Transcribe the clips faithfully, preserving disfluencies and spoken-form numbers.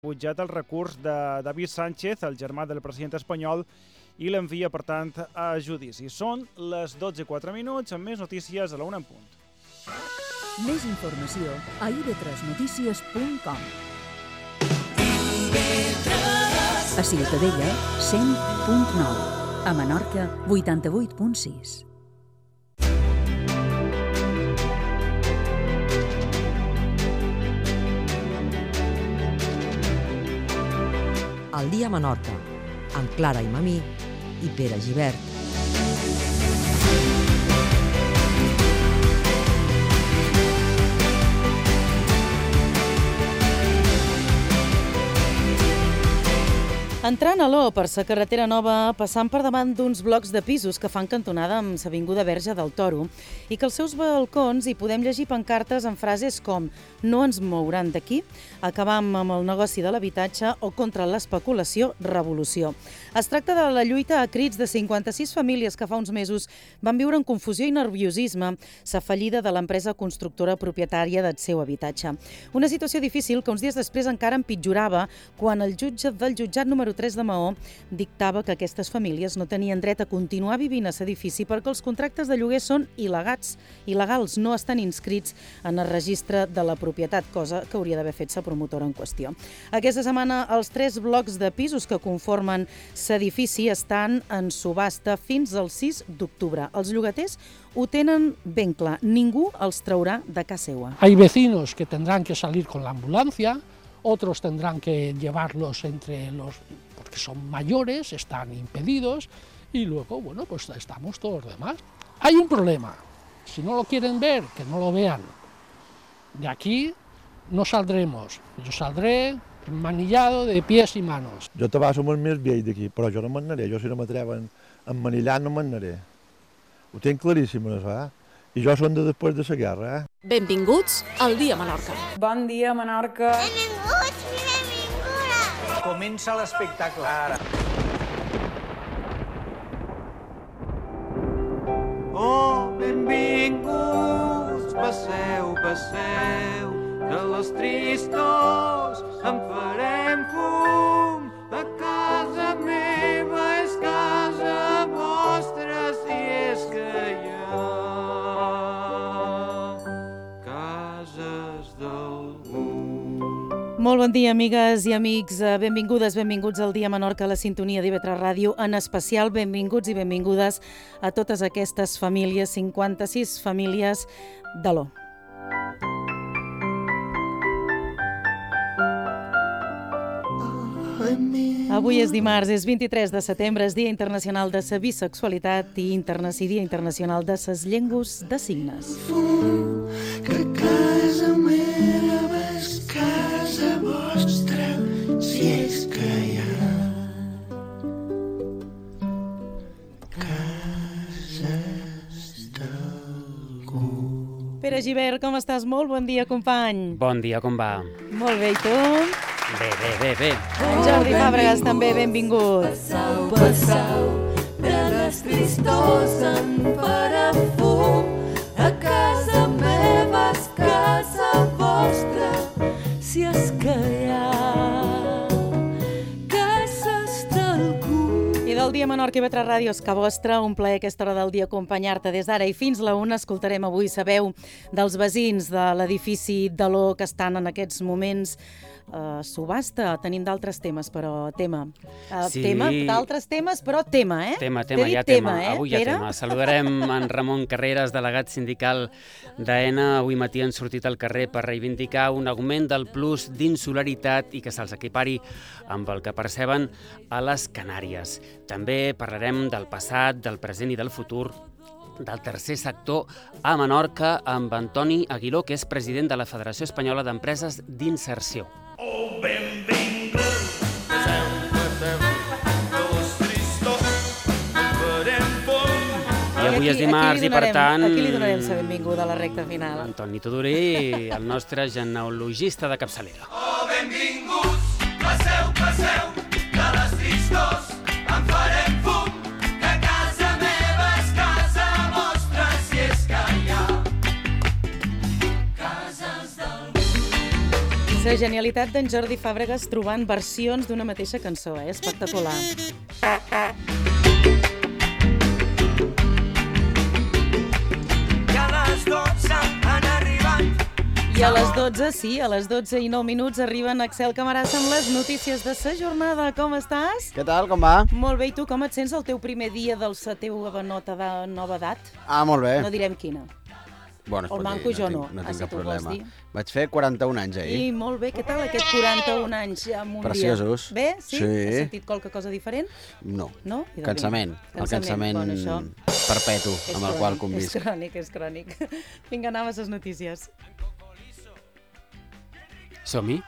rebutjat el recurs de David Sánchez, el germà del president espanyol, i l'envia, per tant, a judici. Són les dotze i quatre minuts, amb més notícies a la una en punt. Més informació a i be tres notícies punt com. A Ciutadella, cent punt nou. A Menorca, vuitanta-vuit punt sis. El dia a Menorca, amb Clara i Mamí i Pere Gibert. Entrant a l'O per sa carretera nova, passant per davant d'uns blocs de pisos que fan cantonada amb s'avinguda Verge del Toro i que als seus balcons hi podem llegir pancartes amb frases com «No ens mouran d'aquí», «Acabam amb el negoci de l'habitatge» o «Contra l'especulació, revolució». Es tracta de la lluita a crits de cinquanta-sis famílies que fa uns mesos van viure en confusió i nerviosisme sa fallida de l'empresa constructora propietària del seu habitatge. Una situació difícil que uns dies després encara empitjorava quan el jutge del jutjat número tres de Maó dictava que aquestes famílies no tenien dret a continuar vivint a l'edifici perquè els contractes de lloguer són il·legals, il·legals, no estan inscrits en el registre de la propietat, cosa que hauria d'haver fet la promotora en qüestió. Aquesta setmana els tres blocs de pisos que conformen l'edifici estan en subhasta fins al sis d'octubre. Els llogaters ho tenen ben clar, ningú els traurà de casa seva. Hay vecinos que tendrán que salir con la ambulancia, otros tendrán que llevarlos entre los, porque son mayores, están impedidos, y luego, bueno, pues estamos todos los demás. Hay un problema, si no lo quieren ver, que no lo vean. De aquí no saldremos, yo saldré manillado de pies y manos. Jo te som el més vell d'aquí, però jo no m'anaré, jo si no m'atreven a emmanillar no m'anaré. Ho tinc claríssim, això, eh? I jo són de després de la guerra, eh? Benvinguts al Dia Menorca. Bon dia, Menorca. Benvinguts i benvingudes. Comença l'espectacle ara. Oh, benvinguts, passeu, passeu, de les tristos en farem fum. A casa meva és casa vostra, si és que hi ha cases d'algú. Molt bon dia, amigues i amics. Benvingudes, benvinguts al Dia Menorca a la sintonia d'I B tres Ràdio. En especial, benvinguts i benvingudes a totes aquestes famílies, cinquanta-sis famílies de l'O. Avui és dimarts, és vint-i-tres de setembre, és Dia Internacional de la Bisexualitat i Dia Internacional de les Llengües de Signes. Que casa meva és casa vostra, si és que hi ha cases d'algú. Pere Gibert, com estàs? Molt bon dia, company. Bon dia, com va? Molt bé, i tu? Bé, bé, bé, bé. En Jordi Fàbregas també, benvingut. Passau, passau, de les tristors en farà fum. A casa meva és casa vostra, si és que hi ha cases d'algú. I del Dia Menorca i B tres Ràdio és que vostre, un plaer aquesta hora del dia acompanyar-te des d'ara i fins la una. Escoltarem avui la veu dels veïns de l'edifici de l'O que estan en aquests moments Uh, subhasta. Tenim d'altres temes, però tema. Uh, Sí. Tema, d'altres temes, però tema, eh? Tema, T'he tema, dit hi ha tema. eh, Avui hi ha Pere? tema. Saludarem en Ramon Carreras, delegat sindical d'AENA. Avui matí han sortit al carrer per reivindicar un augment del plus d'insularitat i que se'ls equipari amb el que perceben a les Canàries. També parlarem del passat, del present i del futur del tercer sector a Menorca amb Antoni Aguiló, que és president de la Federació Espanyola d'Empreses d'Inserció. Oh, benvinguts, passeu, passeu, de les tristos en farem fum. I avui és dimarts i, per tant... Aquí li donarem la benvinguda a la recta final. Antoni Tudurí, el nostre genealogista de capçalera. Oh, benvinguts, passeu, passeu, de les tristos en farem fum. Que casa meva és casa vostra, si és que hi ha cases d'algú. La genialitat d'en Jordi Fàbregas trobant versions d'una mateixa cançó, eh? Espectacular. I a les dotze han arribat. I a les dotze, sí, a les dotze i nou minuts arriben Axel Camarasa amb les notícies de sa jornada. Com estàs? Què tal, com va? Molt bé, i tu com et sents el teu primer dia de la teva nota de nova edat? Ah, molt bé. No direm quina. Bueno, el manco jo no. No tinc ah, cap si problema. Vaig fer quaranta-un anys ahir. I molt bé, què tal aquests quaranta-un anys en un Preciosos. dia? Bé, sí? Sí. Has sentit qualque cosa diferent? No. No? Cansament. El cansament bueno, això... perpetu és amb el crònic, qual convisc. És crònic, és crònic. Vinga, anem a les notícies. Som-hi?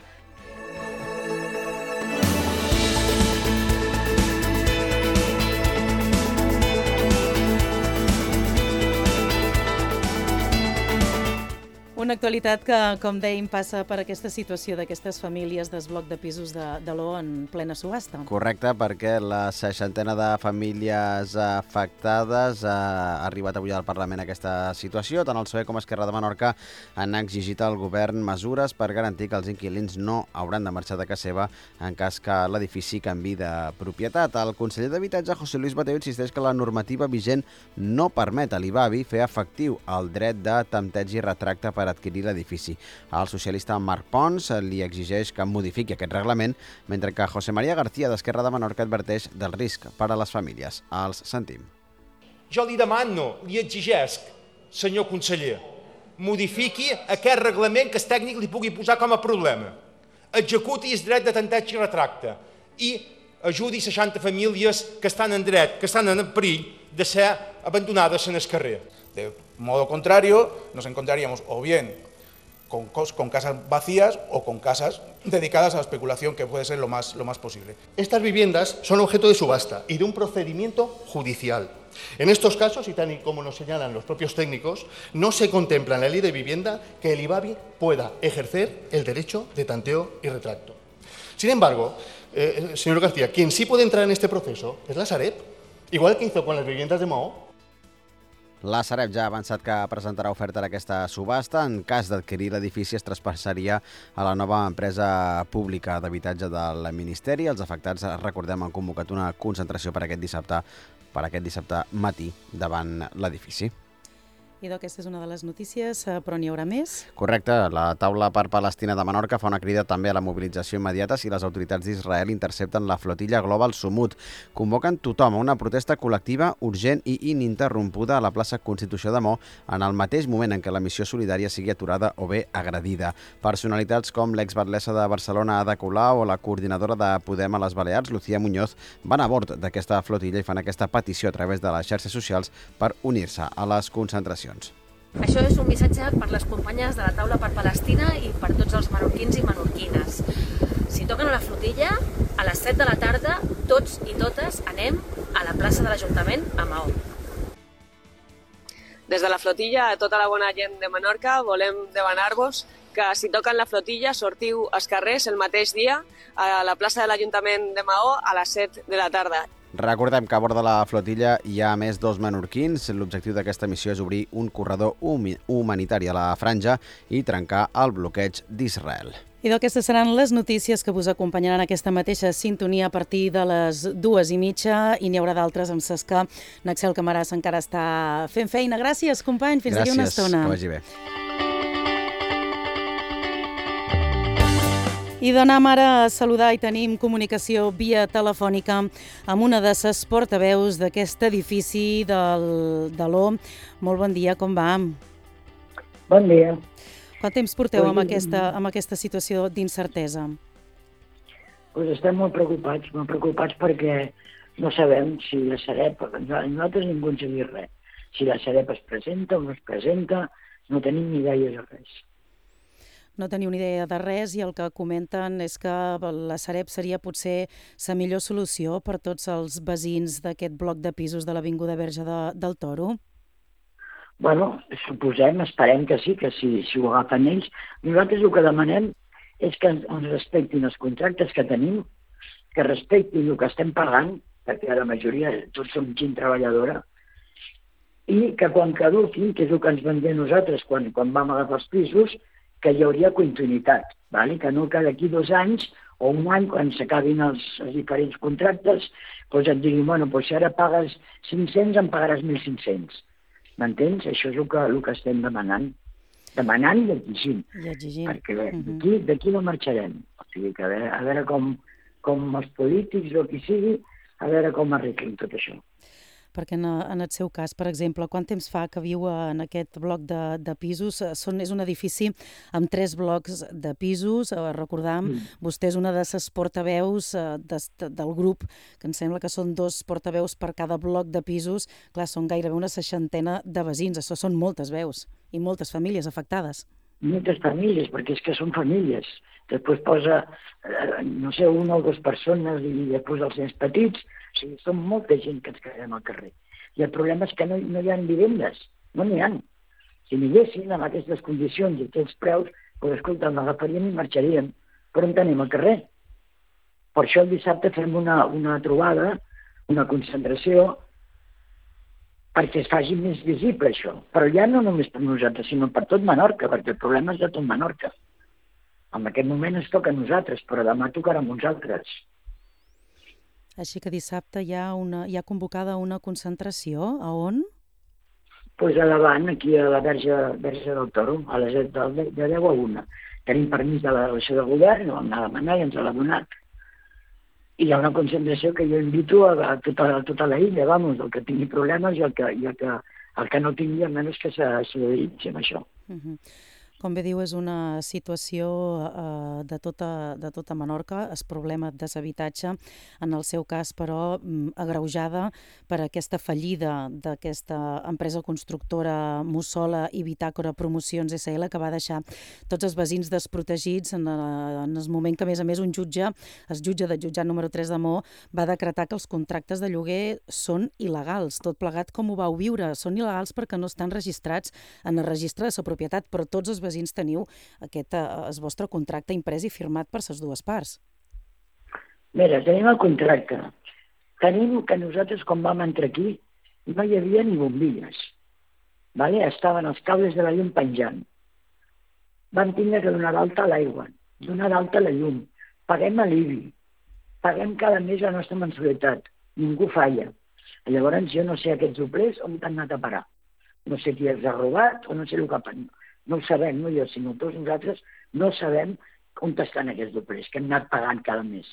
Una actualitat que, com dèiem, passa per aquesta situació d'aquestes famílies del bloc de pisos de, de l'O en plena subhasta. Correcte, perquè la seixantena de famílies afectades ha arribat avui al Parlament aquesta situació. Tant el P S O E com Esquerra de Menorca han exigit al govern mesures per garantir que els inquilins no hauran de marxar de casa seva en cas que l'edifici canvi de propietat. El conseller d'Habitatge, José Luis Bateo, insisteix que la normativa vigent no permet a l'I B A B I fer efectiu el dret de tempteig i retracte per adquirir l'edifici. El socialista Marc Pons li exigeix que modifiqui aquest reglament, mentre que José María García d'Esquerra de Menorca adverteix del risc per a les famílies. Els sentim. Jo li demano, li exigesc, senyor conseller, modifiqui aquest reglament que el tècnic li pugui posar com a problema. Executi el dret de tempteig i retracte i ajudi seixanta famílies que estan en dret, que estan en perill de ser abandonades en el carrer. De modo contrario, nos encontraríamos o bien con, con casas vacías o con casas dedicadas a la especulación, que puede ser lo más, lo más posible. Estas viviendas son objeto de subasta y de un procedimiento judicial. En estos casos, y tal y como nos señalan los propios técnicos, no se contempla en la ley de vivienda que el I B A B I pueda ejercer el derecho de tanteo y retracto. Sin embargo, eh, señor García, quien sí puede entrar en este proceso es la Sareb, igual que hizo con las viviendas de Maó. La Sareb ja ha avançat que presentarà oferta a aquesta subhasta. En cas d'adquirir l'edifici es traspassaria a la nova empresa pública d'habitatge del Ministeri. Els afectats, recordem, han convocat una concentració per aquest dissabte, per aquest dissabte matí davant l'edifici. I aquesta és una de les notícies, però n'hi haurà més? Correcte. La taula per Palestina de Menorca fa una crida també a la mobilització immediata si les autoritats d'Israel intercepten la flotilla Global Sumut. Convoquen tothom a una protesta col·lectiva urgent i ininterrompuda a la plaça Constitució de Maó en el mateix moment en què la missió solidària sigui aturada o bé agredida. Personalitats com l'exbatlessa de Barcelona, Ada Colau, o la coordinadora de Podem a les Balears, Lucía Muñoz, van a bord d'aquesta flotilla i fan aquesta petició a través de les xarxes socials per unir-se a les concentracions. Això és un missatge per les companyes de la taula per Palestina i per tots els menorquins i menorquines. Si toquen a la flotilla, a les set de la tarda, tots i totes anem a la plaça de l'Ajuntament a Maó. Des de la flotilla a tota la bona gent de Menorca volem demanar-vos que si toquen la flotilla sortiu als carrers el mateix dia a la plaça de l'Ajuntament de Maó a les set de la tarda. Recordem que a bord de la flotilla hi ha més dos menorquins. L'objectiu d'aquesta missió és obrir un corredor humanitari a la franja i trencar el bloqueig d'Israel. I d'aquestes seran les notícies que vos acompanyaran aquesta mateixa sintonia a partir de les dues i mitja i n'hi haurà d'altres amb ses que n'Axel Camarasa encara està fent feina. Gràcies, company. Fins d'aquí una estona. Gràcies, que vagi bé. I d'anem ara a saludar i tenim comunicació via telefònica amb una de les portaveus d'aquest edifici del, de l'O. Molt bon dia, com va? Bon dia. Quant temps porteu amb aquesta, amb aquesta situació d'incertesa? Pues estem molt preocupats, molt preocupats perquè no sabem si la Sareb, nosaltres ningú ens ha dit res. Si la Sareb es presenta o no es presenta, no tenim ni idea de res. No teniu ni idea de res i el que comenten és que la Sareb seria potser la millor solució per tots els veïns d'aquest bloc de pisos de l'Avinguda Verge de, del Toro? Bueno, suposem, esperem que sí, que si, si ho agafen ells. Nosaltres el que demanem és que ens respectin els contractes que tenim, que respectin el que estem pagant, perquè la majoria tots som gent treballadora, i que quan caduquin, que és el que ens van dir nosaltres quan, quan vam agafar els pisos, que hi hauria continuïtat. vale? Que no que d'aquí dos anys o un any, quan s'acabin els, els diferents contractes, doncs et diguin, bueno, doncs si ara pagues cinc-cents, em pagaràs mil cinc-cents. M'entens? Això és el que, el que estem demanant. Demanant i exigint. I exigint. Perquè bé, d'aquí d'aquí no marxarem. O sigui que a veure, a veure com, com els polítics o qui sigui, a veure com arreglen tot això. Perquè en, en el seu cas, per exemple, quant temps fa que viu en aquest bloc de, de pisos? Són, és un edifici amb tres blocs de pisos. Recordam, mm. vostè és una de les portaveus de, de, del grup, que em sembla que són dos portaveus per cada bloc de pisos. Clar, són gairebé una seixantena de veïns. Això són moltes veus i moltes famílies afectades. Moltes famílies, perquè és que són famílies. Després posa, no sé, una o dues persones i després els nens petits. O sigui, són molta gent que ens quedem al carrer. I el problema és que no, no hi ha vivendes, no n'hi ha. Si n'hi haguessin amb aquestes condicions i aquests preus, doncs escolta, l'agafaríem i marxaríem. Però on tenim al carrer? Per això el dissabte fem una, una trobada, una concentració, perquè es faci més visible això. Però ja no només per nosaltres, sinó per tot Menorca, perquè el problema és de tot Menorca. En aquest moment ens toca a nosaltres, però demà tocarà a uns altres. Així que dissabte hi ha, una, hi ha convocada una concentració. A on? Doncs pues a davant, aquí a la Verge, Verge del Toro, a les de, de deu a una. Tenim permís de la delegació de govern, ho vam anar a demanar i ens l'ha donat. I hi ha una concentració que jo invito a, a, tota, a tota la illa, vamos, el que tingui problemes i el que, i el que, el que no tingui, almenys que se, se dediqui a això. Uh-huh. Com bé diu, és una situació eh, de, tota, de tota Menorca, el problema de deshabitatge, en el seu cas, però, agreujada per aquesta fallida d'aquesta empresa constructora Mussola i Bitàcora Promocions essa ele, que va deixar tots els veïns desprotegits en, en el moment que, a més a més, un jutge, el jutge del jutjat número tres de Maó, va decretar que els contractes de lloguer són il·legals. Tot plegat, com ho vau viure? Són il·legals perquè no estan registrats en el registre de la propietat, però tots els veïns teniu aquest, el vostre contracte imprès i firmat per les dues parts. Mira, tenim el contracte. Tenim que nosaltres, quan vam entrar aquí, no hi havia ni bombilles. Vale? Estaven els cables de la llum penjant. Vam tindre que donar d'alta l'aigua, donar d'alta la llum. Paguem a l'I B I. Paguem cada mes la nostra mensualitat. Ningú falla. Llavors jo no sé aquests doblers on t'han anat a parar. No sé qui els ha robat o no sé el que ha passat. No ho sabem, no jo, sinó tots nosaltres no sabem on estan aquests doblers, que hem anat pagant cada mes.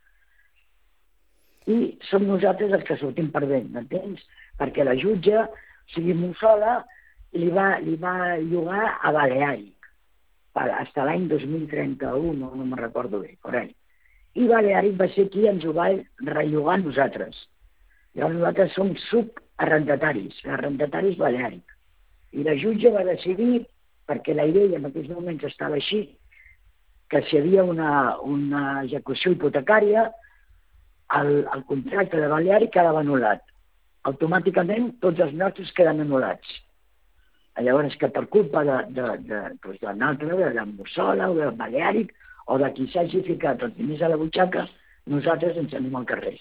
I som nosaltres els que sortim perdent, m'entens? Perquè la jutge, o sigui, Mussola, li va, li va llogar a Baleàric, fins l'any dos mil trenta-u, no, no me'n recordo bé, per ahí. I Baleàric va ser qui ens ho va rellogar a nosaltres. Llavors nosaltres som subarrendataris, arrendataris Baleàric. I la jutge va decidir, perquè la idea en aquells moments estava així, que si hi havia una, una execució hipotecària, el, el contracte de Baleàric quedava anul·lat. Automàticament tots els nostres queden anul·lats. Llavors que per culpa de, de, de, doncs de l'altre, de la Mussola o de Baleàric, o de qui s'hagi ficat els diners a la butxaca, nosaltres ens anem al carrer.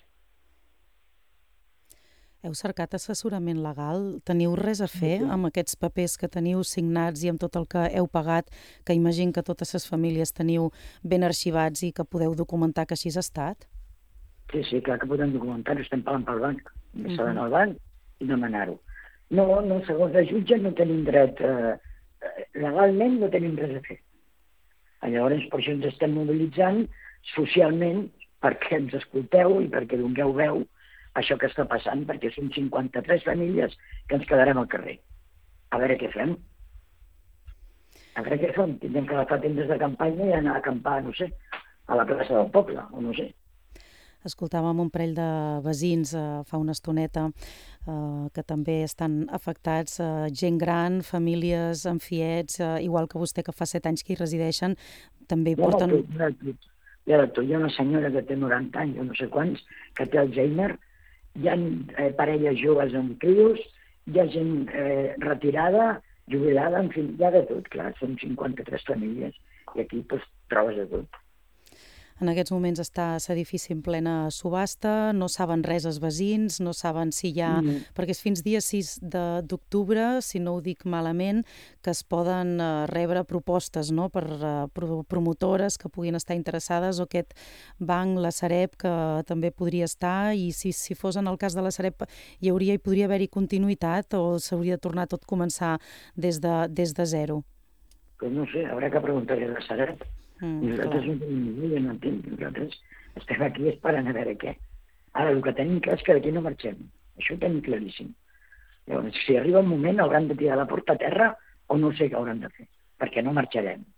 Heu cercat assessorament legal? Teniu res a fer amb aquests papers que teniu signats i amb tot el que heu pagat, que imagino que totes les famílies teniu ben arxivats i que podeu documentar que així ha estat? Sí, sí, clar que podem documentar-ho, estem pagant pel banc. Hem d'estar uh-huh. al banc i demanar-ho. No, no, segons la jutge no tenim dret, eh, legalment no tenim res a fer. Llavors, per això ens estem mobilitzant socialment perquè ens escolteu i perquè dongueu veu això que està passant, perquè som cinquanta-tres famílies que ens quedarem al carrer. A veure què fem. A veure què fem. Tindrem que agafar tendes de campanya i anar a acampar, no sé, a la plaça del poble, o no sé. Escoltàvem un parell de veïns eh, fa una estoneta eh, que també estan afectats, eh, gent gran, famílies amb fiets, eh, igual que vostè que fa set anys que hi resideixen, també hi porten... Ja, ja, hi ha una senyora que té noranta anys, o no sé quants, que té Alzheimer. Hi ha eh, parelles joves amb crios, hi ha gent eh, retirada, jubilada, en fi, hi ha de tot, clar, són cinquanta-tres famílies i aquí pues, trobes de tot. En aquests moments està l'edifici en plena subhasta, no saben res els veïns, no saben si hi ha... Mm. Perquè és fins dia sis d'octubre, si no ho dic malament, que es poden uh, rebre propostes, no?, per uh, promotores que puguin estar interessades, o aquest banc, la Sareb, que també podria estar, i si, si fos en el cas de la Sareb hi hauria, hi podria haver-hi continuïtat o s'hauria de tornar tot a començar des de, des de zero? Pues no sé, haurà que preguntar-li a la Sareb. Mm, nosaltres clar. no tenim idea, no entenc. Nosaltres estem aquí esperant a veure què. Ara, el que tenim clar és que d'aquí no marxem. Això ho tenim claríssim. Llavors, si arriba un moment, hauran de tirar la porta a terra o no sé què hauran de fer, perquè no marxarem.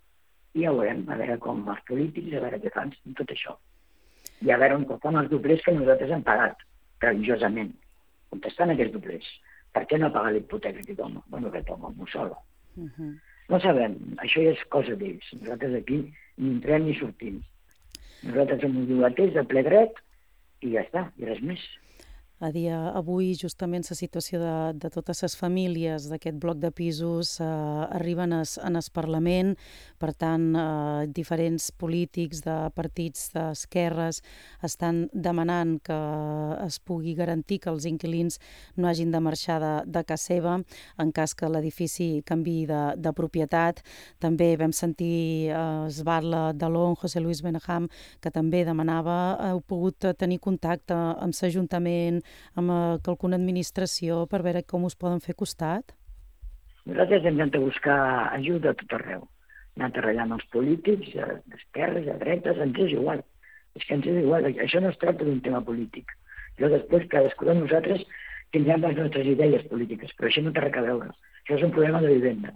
I ja veurem, a veure com els polítics, a veure què fan amb tot això. I a veure on fan els doblers que nosaltres hem pagat, religiosament. On estan aquests doblers? Per què no pagar l'hipoteca que toma? Bueno, que toma, m'ho sola. Uh -huh. No sabem, això ja és cosa d'ells. Nosaltres aquí ni entrem ni sortim. Nosaltres som llogaters de ple dret i ja està, i res més. A dia avui, justament, la situació de, de totes les famílies d'aquest bloc de pisos eh, arriben es, en el Parlament, per tant, eh, diferents polítics de partits d'esquerres estan demanant que es pugui garantir que els inquilins no hagin de marxar de, de casa seva en cas que l'edifici canviï de, de propietat. També vam sentir eh, es parla de l'O N, José Luis Benaham, que també demanava, heu pogut tenir contacte amb l'Ajuntament, amb alguna administració, per veure com us poden fer costat? Nosaltres hem de buscar ajuda a tot arreu. Hem anat arreglant els polítics, d'esquerres, de dretes, ens és igual. És que ens és igual. Això no es tracta d'un tema polític. Jo després, cadascú de nosaltres tindrem les nostres idees polítiques, però això no té res a veure. Això és un problema de vivenda.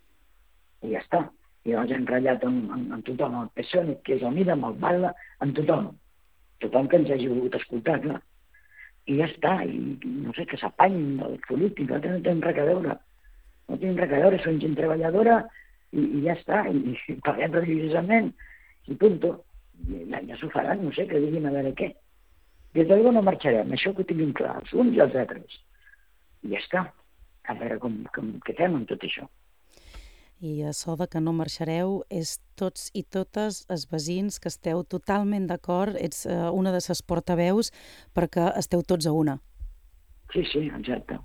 I ja està. I llavors hem ratllat amb, amb, amb tothom, amb el P S O E, que és el Mida, amb el Batla, amb tothom. Tothom que ens hagi volgut escoltar, clar. I ja està, i no sé, que s'apanyin dels polítics, nosaltres no tenim res a veure. No tenim res a veure, som gent treballadora i, i ja està, i, i paguem religiosament, i punto. I ja, ja s'ho faran, no sé, que diguin a veure què. Des de no marxarem, això que ho tinguin clar, els uns i els altres. I ja està, a veure com, com, què fem amb tot això. I això de que no marxareu és tots i totes els veïns que esteu totalment d'acord, ets eh, una de les portaveus perquè esteu tots a una. Sí, sí, exacte.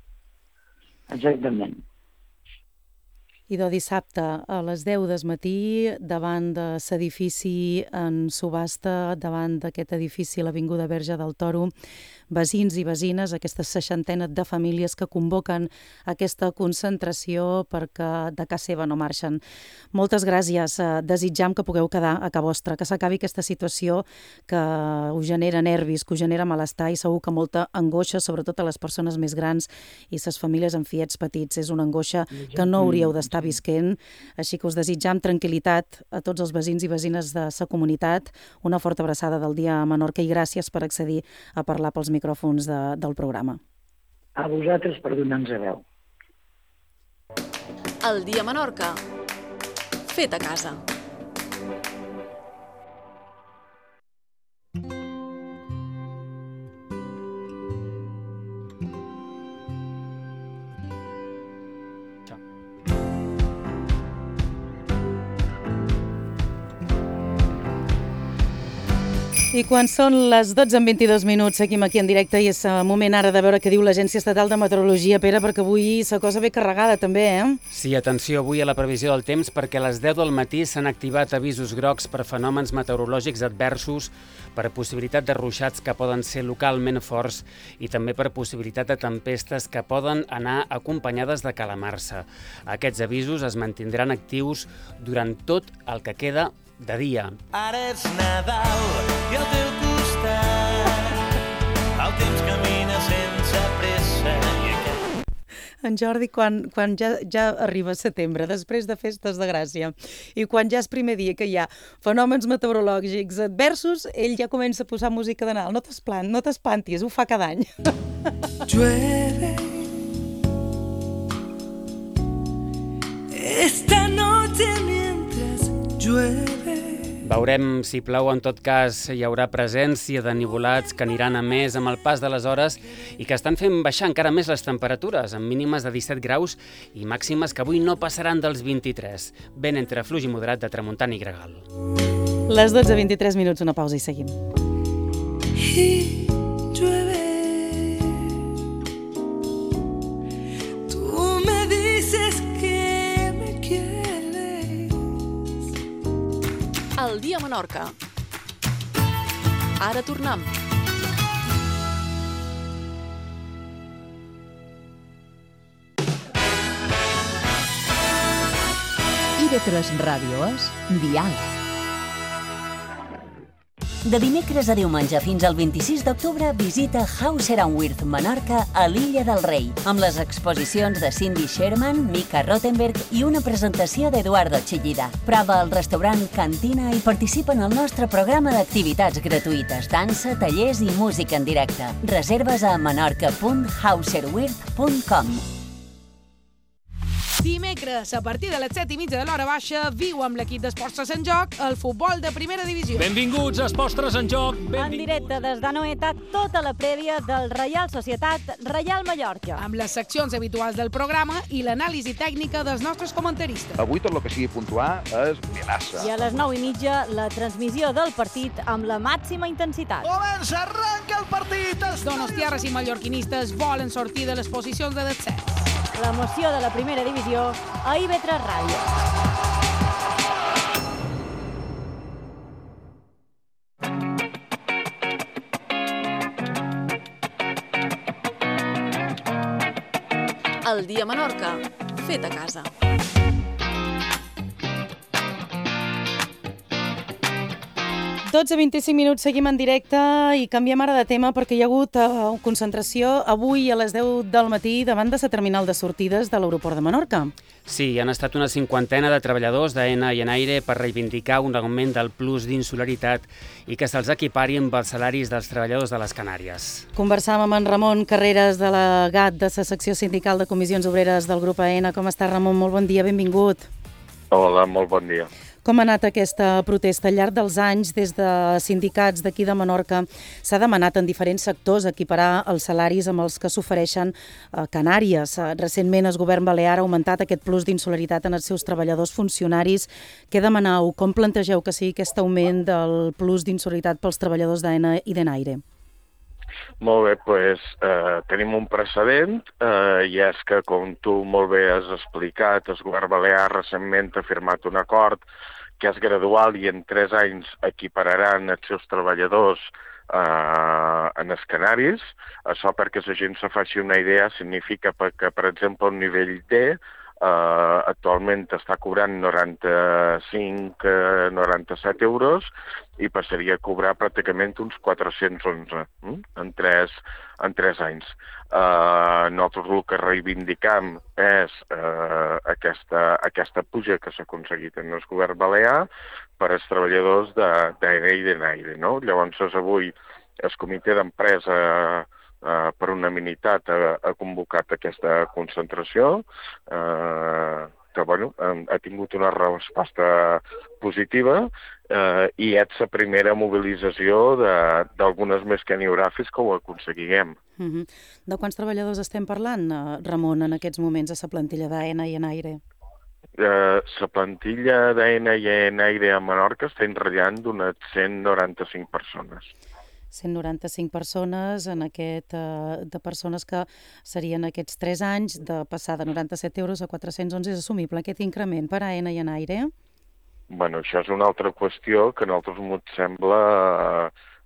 Exactament. I de dissabte a les deu del matí, davant de l'edifici en subhasta, davant d'aquest edifici a l'Avinguda Verge del Toro, veïns i veïnes, aquesta seixantena de famílies que convoquen aquesta concentració perquè de casa seva no marxen. Moltes gràcies. Desitjam que pugueu quedar a casa vostra, que s'acabi aquesta situació que us genera nervis, que us genera malestar i segur que molta angoixa, sobretot a les persones més grans i les famílies amb fiets petits. És una angoixa que no hauríeu d'estar visquent, així que us desitjam tranquil·litat a tots els veïns i veïnes de la comunitat. Una forta abraçada del dia a Menorca i gràcies per accedir a parlar pels micròfons de, del programa. A vosaltres per donar-nos a veu. El dia a Menorca. Fet a casa. I quan són les dotze amb vint-i-dos minuts, seguim aquí en directe i és el moment ara de veure què diu l'Agència Estatal de Meteorologia. Pere, perquè avui la cosa ve carregada també, eh? Sí, atenció avui a la previsió del temps perquè a les deu del matí s'han activat avisos grocs per fenòmens meteorològics adversos, per possibilitat de ruixats que poden ser localment forts i també per possibilitat de tempestes que poden anar acompanyades de calamarsa. Aquests avisos es mantindran actius durant tot el que queda de dia. Ara és Nadal i al teu costat el temps camina sense pressa i aquest... En Jordi, quan, quan ja, ja arriba setembre, després de festes de Gràcia, i quan ja és primer dia que hi ha fenòmens meteorològics adversos, ell ja comença a posar música de Nadal. No t'esplant, no t'espantis, ho fa cada any. Llueve esta noche mientras llueve. Veurem si plou, en tot cas hi haurà presència de nivolats que aniran a més amb el pas de les hores i que estan fent baixar encara més les temperatures, amb mínimes de disset graus i màximes que avui no passaran dels vint-i-tres, vent entre fluix i moderat de tramuntana i gregal. Les dotze vint-i-tres minuts, una pausa i seguim. Y llueve. Tú me dices que me quieres. El dia a Menorca. Ara tornem. I de tres ràdio és Dial. De dimecres a diumenge fins al vint-i-sis d'octubre visita House and Wirth Menorca a l'Illa del Rei, amb les exposicions de Cindy Sherman, Mika Rottenberg i una presentació d'Eduardo Chillida. Prova al restaurant Cantina i participa en el nostre programa d'activitats gratuïtes, dansa, tallers i música en directe. Reserves a menorca punt houserwirth punt com. Dimecres, a partir de les set i mitja de l'hora baixa, viu amb l'equip d'Esports en Joc el futbol de primera divisió. Benvinguts a Esports en Joc. En directe des d'Anoeta, tota la prèvia del Reial Societat Reial Mallorca. Amb les seccions habituals del programa i l'anàlisi tècnica dels nostres comentaristes. Avui tot el que sigui puntuar és Vilassa. I a les nou i mitja, la transmissió del partit amb la màxima intensitat. Comença, arranca el partit! Donostiarres i mallorquinistes volen sortir de les posicions de descens. L'emoció de la primera divisió a I B tres Ràdio. El dia a Menorca, fet a casa. dotze vint-i-cinc minuts, seguim en directe i canviem ara de tema perquè hi ha hagut uh, concentració avui a les deu del matí davant de la terminal de sortides de l'aeroport de Menorca. Sí, han estat una cinquantena de treballadors d'Aena i Enaire per reivindicar un augment del plus d'insularitat i que se'ls equipari amb els salaris dels treballadors de les Canàries. Conversàvem amb en Ramon Carreras, delegat de la secció sindical de comissions obreres del grup Aena. Com està, Ramon? Molt bon dia, benvingut. Hola, molt bon dia. Com ha anat aquesta protesta? Al llarg dels anys, des de sindicats d'aquí de Menorca, s'ha demanat en diferents sectors equiparar els salaris amb els que s'ofereixen a Canàries. Recentment, el govern balear ha augmentat aquest plus d'insularitat en els seus treballadors funcionaris. Què demaneu? Com plantegeu que sigui aquest augment del plus d'insularitat pels treballadors d'Aena i d'Enaire? Molt bé, doncs eh, tenim un precedent eh, i és que, com tu molt bé has explicat, el govern balear recentment ha firmat un acord que és gradual i en tres anys equipararan els seus treballadors eh, en els Canaris. Això, perquè la gent se faci una idea, significa que, per exemple, un nivell D Uh, actualment està cobrant noranta-cinc a noranta-set euros i passaria a cobrar pràcticament uns quatre-cents onze hm? en, tres, en tres anys. Uh, nosaltres el que reivindicam és uh, aquesta, aquesta puja que s'ha aconseguit en el govern balear per als treballadors d'Aena i d'Enaire. No? Llavors, avui el comitè d'empresa Uh, per unanimitat ha, ha convocat aquesta concentració uh, que bueno, ha, ha tingut una resposta positiva uh, i és la primera mobilització d'algunes més que n'hi haurà fins que ho aconseguiguem. Uh-huh. De quants treballadors estem parlant, Ramon, en aquests moments a la plantilla d'Aena i Enaire? Uh, la plantilla d'Aena i Enaire a Menorca està enratllant d'unes cent noranta-cinc persones. cent noranta-cinc persones, en aquest, eh, de persones que serien aquests tres anys, de passar de noranta-set euros a quatre-cents onze, és assumible aquest increment per a Aena i Enaire? Bueno, això és una altra qüestió que a nosaltres ens sembla eh,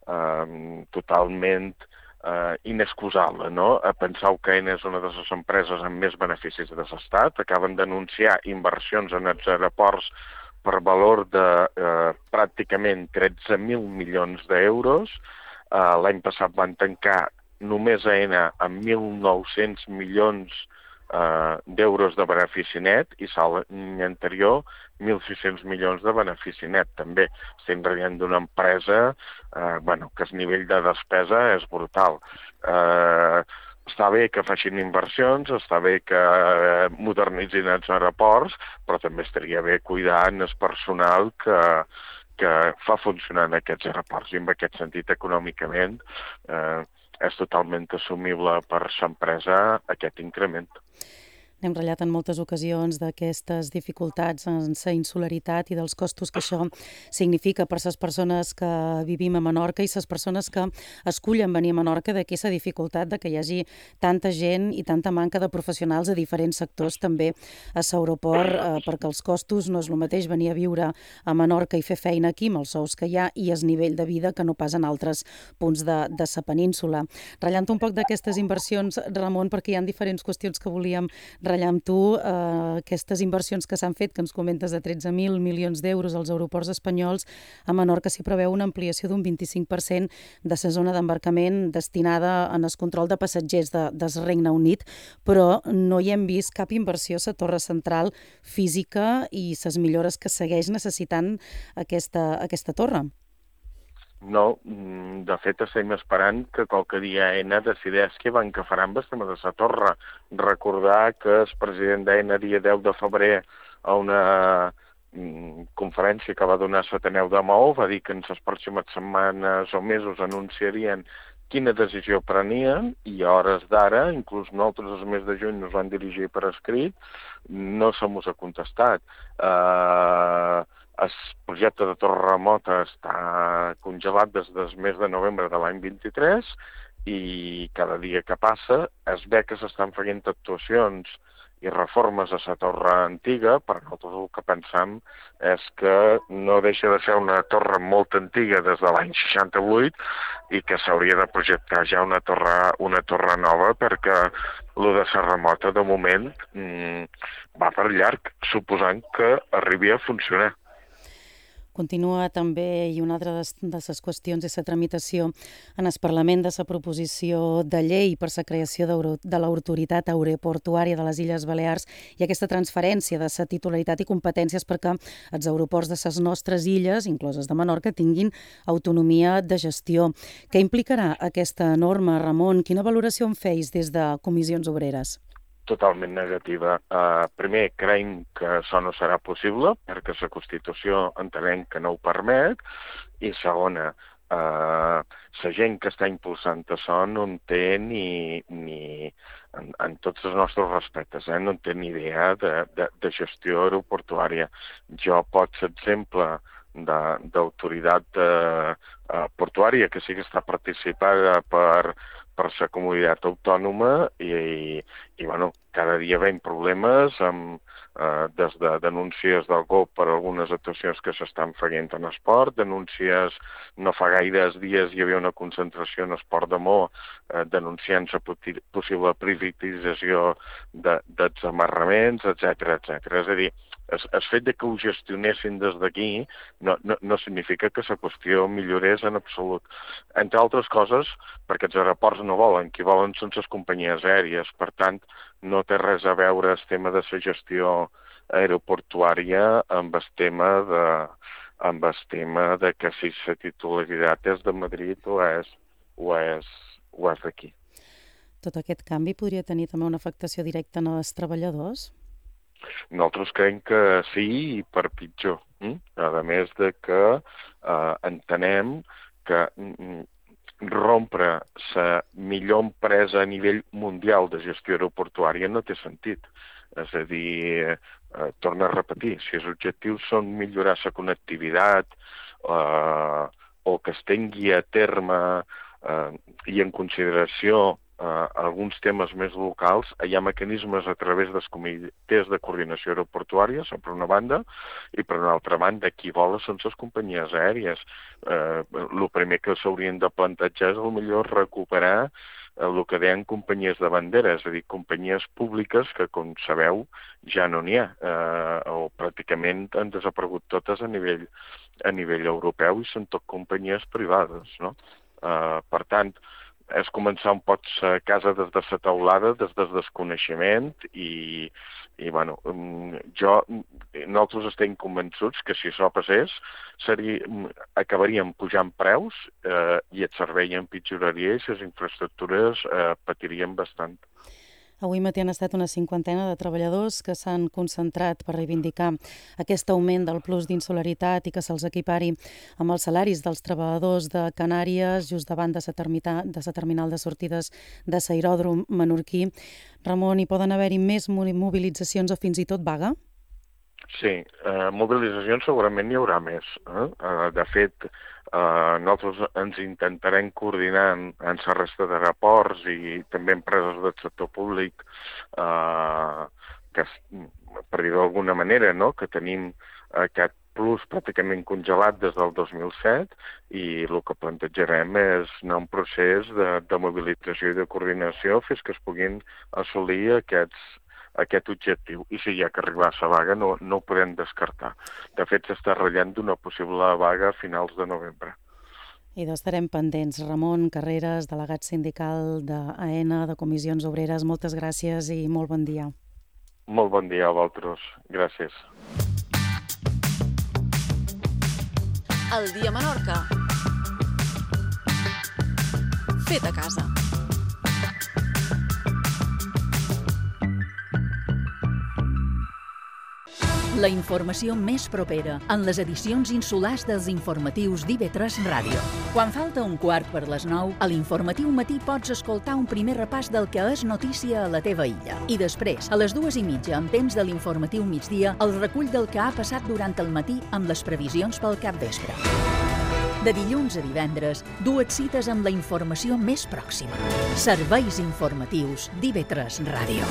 eh, totalment eh, inexcusable, no? Penseu que Aena és una de les empreses amb més beneficis de l'Estat, acaben d'anunciar inversions en els aeroports per valor de eh, pràcticament tretze mil milions d'euros. Uh, L'any passat van tancar només Aena amb mil nou-cents milions uh, d'euros de benefici net i l'any anterior mil sis-cents milions de benefici net. També estem rient d'una empresa uh, bueno, que el nivell de despesa és brutal. Uh, està bé que facin inversions, està bé que uh, modernitzin els aeroports, però també estaria bé cuidar el personal que que fa funcionar en aquests aeroports i en aquest sentit econòmicament eh, és totalment assumible per l'empresa aquest increment. N'hem ratllat en moltes ocasions d'aquestes dificultats en la insularitat i dels costos que això significa per les persones que vivim a Menorca i les persones que escullen venir a Menorca, d'aquí la dificultat de que hi hagi tanta gent i tanta manca de professionals a diferents sectors també a l'aeroport, eh, perquè els costos no és el mateix venir a viure a Menorca i fer feina aquí amb els sous que hi ha i el nivell de vida que no pas en altres punts de, de la península. Ratllant un poc d'aquestes inversions, Ramon, perquè hi ha diferents qüestions que volíem ratllar amb tu, eh, aquestes inversions que s'han fet, que ens comentes de tretze mil milions d'euros als aeroports espanyols, a Menorca s'hi preveu una ampliació d'un vint-i-cinc per cent de la zona d'embarcament destinada en el control de passatgers de, del Regne Unit, però no hi hem vist cap inversió a la torre central física i les millores que segueix necessitant aquesta, aquesta torre. No, de fet estem esperant que qualque dia Aena decideix què van que faran amb el tema de la torre. Recordar que el president d'Aena dia deu de febrer a una conferència que va donar a l'Ateneu de Maó va dir que en les pròximes setmanes o mesos anunciarien quina decisió prenien i a hores d'ara, inclús nosaltres el mes de juny nos van dirigir per escrit, no se mos ha contestat. Uh, el projecte de torre remota està congelat des del mes de novembre de l'any vint-i-tres i cada dia que passa es ve que s'estan fent actuacions i reformes a la torre antiga, per nosaltres el que pensam és que no deixa de ser una torre molt antiga des de l'any seixanta-vuit i que s'hauria de projectar ja una torre, una torre nova perquè el de la remota de moment mmm, va per llarg, suposant que arribi a funcionar. Continua també, i una altra de les qüestions és la tramitació en el Parlament de la proposició de llei per la creació de l'autoritat aeroportuària de les Illes Balears i aquesta transferència de la titularitat i competències perquè els aeroports de les nostres illes, incloses de Menorca, tinguin autonomia de gestió. Què implicarà aquesta norma, Ramon? Quina valoració en feis des de Comissions Obreres? Totalment negativa. Uh, primer, creiem que això no serà possible, perquè la Constitució entenem que no ho permet, i segona, uh, la gent que està impulsant això no en té ni, ni en, en tots els nostres respectes, eh? no en té ni idea de, de, de gestió aeroportuària. Jo pot ser exemple d'autoritat uh, uh, portuària que sí que està participada per per la comunitat autònoma i, i, i bueno, cada dia veiem problemes amb, eh, des de denúncies del G O P per algunes actuacions que s'estan fent en esport, denúncies, no fa gaires dies hi havia una concentració en esport de Mo eh, denunciant la possible privatització de, dels amarraments, etcètera, etcètera. És a dir, el, el fet de que ho gestionessin des d'aquí no, no, no significa que la qüestió millorés en absolut. Entre altres coses, perquè els aeroports no volen, qui volen són les companyies aèries, per tant, no té res a veure el tema de la gestió aeroportuària amb el tema de, amb el tema de que si la titularitat és de Madrid o és, o és, o és d'aquí. Tot aquest canvi podria tenir també una afectació directa en els treballadors? Nosaltres creiem que sí, i per pitjor. Mm? A més de que eh, entenem que mm, rompre la millor empresa a nivell mundial de gestió aeroportuària no té sentit. És a dir, eh, torno a repetir, si els objectius són millorar la connectivitat eh, o que es tingui a terme eh, i en consideració Uh, alguns temes més locals, hi ha mecanismes a través dels comitès de coordinació aeroportuària, això per una banda, i per una altra banda, qui vola són les companyies aèries. Uh, el primer que s'haurien de plantejar és el millor recuperar uh, el que deien companyies de bandera, és a dir, companyies públiques que, com sabeu, ja no n'hi ha, uh, o pràcticament han desaparegut totes a nivell, a nivell europeu i són tot companyies privades, no? Uh, per tant, és començar un poc a casa des de la teulada, des del desconeixement i, i bueno, jo, nosaltres estem convençuts que si això passés, seria, acabaríem pujant preus eh, i el servei empitjoraria i les infraestructures eh, patirien bastant. Avui matí han estat una cinquantena de treballadors que s'han concentrat per reivindicar aquest augment del plus d'insolaritat i que se'ls equipari amb els salaris dels treballadors de Canàries just davant de la terminal de, terminal de sortides de l'aeròdrom menorquí. Ramon, hi poden haver-hi més mobilitzacions o fins i tot vaga? Sí, eh, mobilitzacions segurament n'hi haurà més. Eh? Eh, de fet, eh, nosaltres ens intentarem coordinar en, en la resta d'aeroports i també empreses del sector públic, eh, que, per dir d'alguna manera, no? que tenim aquest plus pràcticament congelat des del dos mil set i el que plantejarem és anar un procés de, de mobilització i de coordinació fins que es puguin assolir aquests aquest objectiu. I si hi ha que arribar a la vaga no, no ho podem descartar. De fet, s'està ratllant d'una possible vaga a finals de novembre. I d'estarem pendents. Ramon Carreras, delegat sindical d'AENA, de Comissions Obreres, moltes gràcies i molt bon dia. Molt bon dia a vosaltres. Gràcies. El dia a Menorca. Fet a casa. La informació més propera en les edicions insulars dels informatius d'I V tres Ràdio. Quan falta un quart per les nou, a l'informatiu matí pots escoltar un primer repàs del que és notícia a la teva illa. I després, a les dues i mitja, en temps de l'informatiu migdia, el recull del que ha passat durant el matí amb les previsions pel capvespre. De dilluns a divendres, dues cites amb la informació més pròxima. Serveis informatius d'I V tres Ràdio.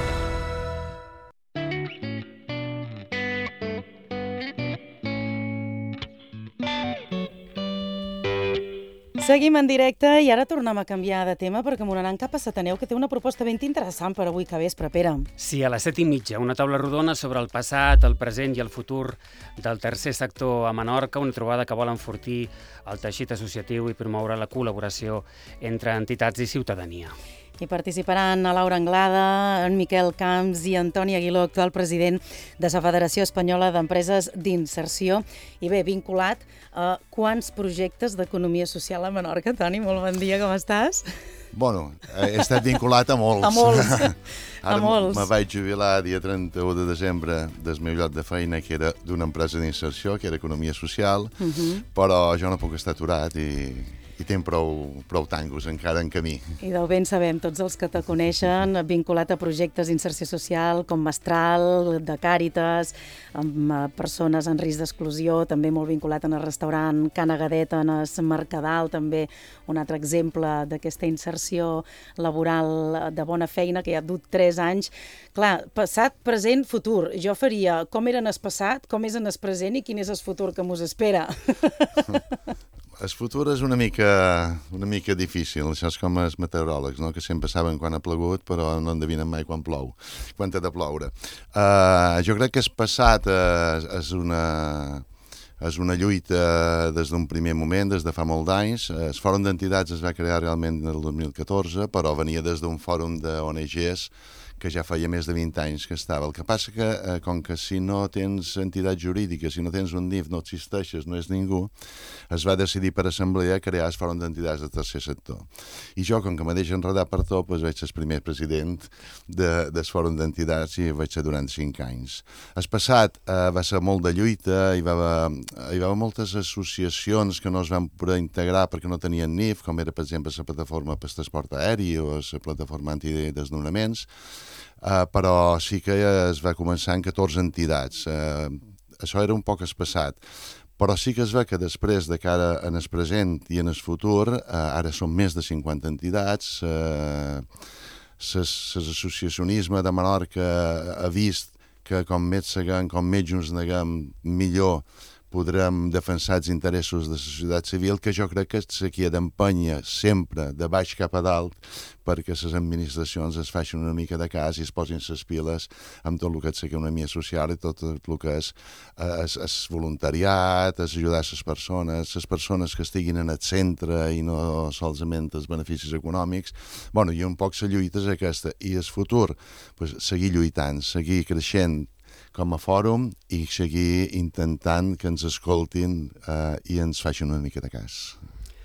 Seguim en directe i ara tornem a canviar de tema perquè m'anem cap a Sataneu, que té una proposta ben interessant per avui que vespre, Pere. Sí, a les set i mitja, una taula rodona sobre el passat, el present i el futur del tercer sector a Menorca, una trobada que vol enfortir el teixit associatiu i promoure la col·laboració entre entitats i ciutadania. Hi participaran a Laura Anglada, en Miquel Camps i Antoni Aguiló, actual president de la Federació Espanyola d'Empreses d'Inserció. I bé, vinculat a quants projectes d'economia social a Menorca. Toni, molt bon dia, com estàs? Bueno, he estat vinculat a molts. A molts. Ara a molts. me vaig jubilar dia trenta-u de desembre del meu lloc de feina, que era d'una empresa d'inserció, que era economia social, uh-huh. però jo no puc estar aturat i... i tenen prou, prou tangos encara en camí. I del ben sabem, tots els que te coneixen, vinculat a projectes d'inserció social com Mestral, de Càritas, amb persones en risc d'exclusió, també molt vinculat en el restaurant Can Agadet, en el Mercadal, també un altre exemple d'aquesta inserció laboral de bona feina, que ja ha dut tres anys. Clar, passat, present, futur. Jo faria com era en el passat, com és en el present i quin és el futur que mos espera. El futur és una mica, una mica difícil, això és com els meteoròlegs, no? Que sempre saben quan ha plogut, però no endevinen mai quan plou, quan ha de ploure. Uh, jo crec que el passat és, és, una, és una lluita des d'un primer moment, des de fa molt d'anys. El Fòrum d'Entitats es va crear realment el dos mil catorze, però venia des d'un fòrum d'O N Ges que ja feia més de vint anys que estava. El que passa que, eh, com que si no tens entitat jurídica, si no tens un N I F, no existeixes, no és ningú, es va decidir per assemblea crear el Fòrum d'Entitats del Tercer Sector. I jo, com que me deixo enredar per tot, doncs vaig ser el primer president de, del Fòrum d'Entitats i vaig ser durant cinc anys. El passat eh, va ser molt de lluita, hi va, haver, hi va haver moltes associacions que no es van poder integrar perquè no tenien N I F, com era, per exemple, la plataforma per transport aeri o la plataforma antidesnonaments. Uh, però sí que es va començar en catorze entitats. Uh, això era un poc espassat. Però sí que es ve que després, de cara en el present i en el futur, uh, ara són més de cinquanta entitats. L'associacionisme de Menorca ha vist que com més seguem, com més junts neguem, millor podrem defensar els interessos de la societat civil, que jo crec que s'hi ha d'empènyer sempre de baix cap a dalt perquè les administracions es facin una mica de cas i es posin les piles amb tot el que és l'economia social i tot el que és el voluntariat, és ajudar les persones, les persones que estiguin en el centre i no solament els beneficis econòmics. Bueno, i un poc la lluita és aquesta. I el futur, pues, seguir lluitant, seguir creixent com a fòrum i seguir intentant que ens escoltin eh, i ens facin una mica de cas.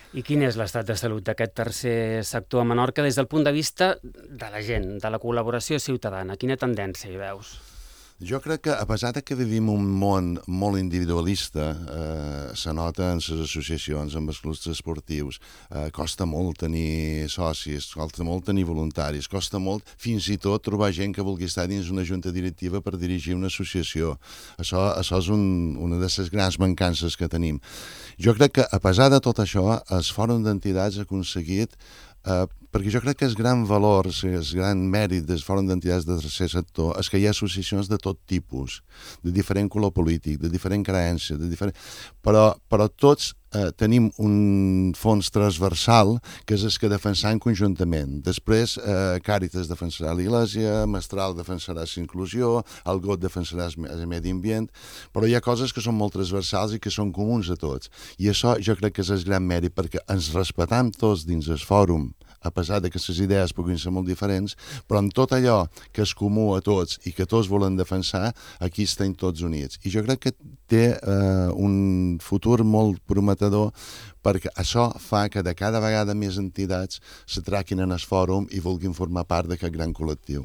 I quin és l'estat de salut d'aquest tercer sector a Menorca des del punt de vista de la gent, de la col·laboració ciutadana? Quina tendència hi veus? Jo crec que, a pesar que vivim un món molt individualista, eh, se nota en les associacions, en els clubs esportius, eh, costa molt tenir socis, costa molt tenir voluntaris, costa molt fins i tot trobar gent que vulgui estar dins una junta directiva per dirigir una associació. Això, això és un, una de les grans mancances que tenim. Jo crec que, a pesar de tot això, el Fòrum d'Entitats ha aconseguit Uh, perquè jo crec que el gran valor, el gran mèrit del Fòrum d'Entitats del tercer sector és que hi ha associacions de tot tipus, de diferent color polític, de diferent creença, de diferent... però, però tots uh, tenim un fons transversal que és el que defensam conjuntament. Després, uh, Càritas defensarà l'Iglésia, Mestral defensarà la inclusió, el G O T defensarà el medi ambient, però hi ha coses que són molt transversals i que són comuns a tots. I això jo crec que és el gran mèrit, perquè ens respetam tots dins el fòrum, a pesar de que les idees puguin ser molt diferents, però en tot allò que és comú a tots i que tots volen defensar, aquí estem tots units. I jo crec que té eh, un futur molt prometedor, perquè això fa que de cada vegada més entitats s'atraquin en el fòrum i vulguin formar part d'aquest gran col·lectiu.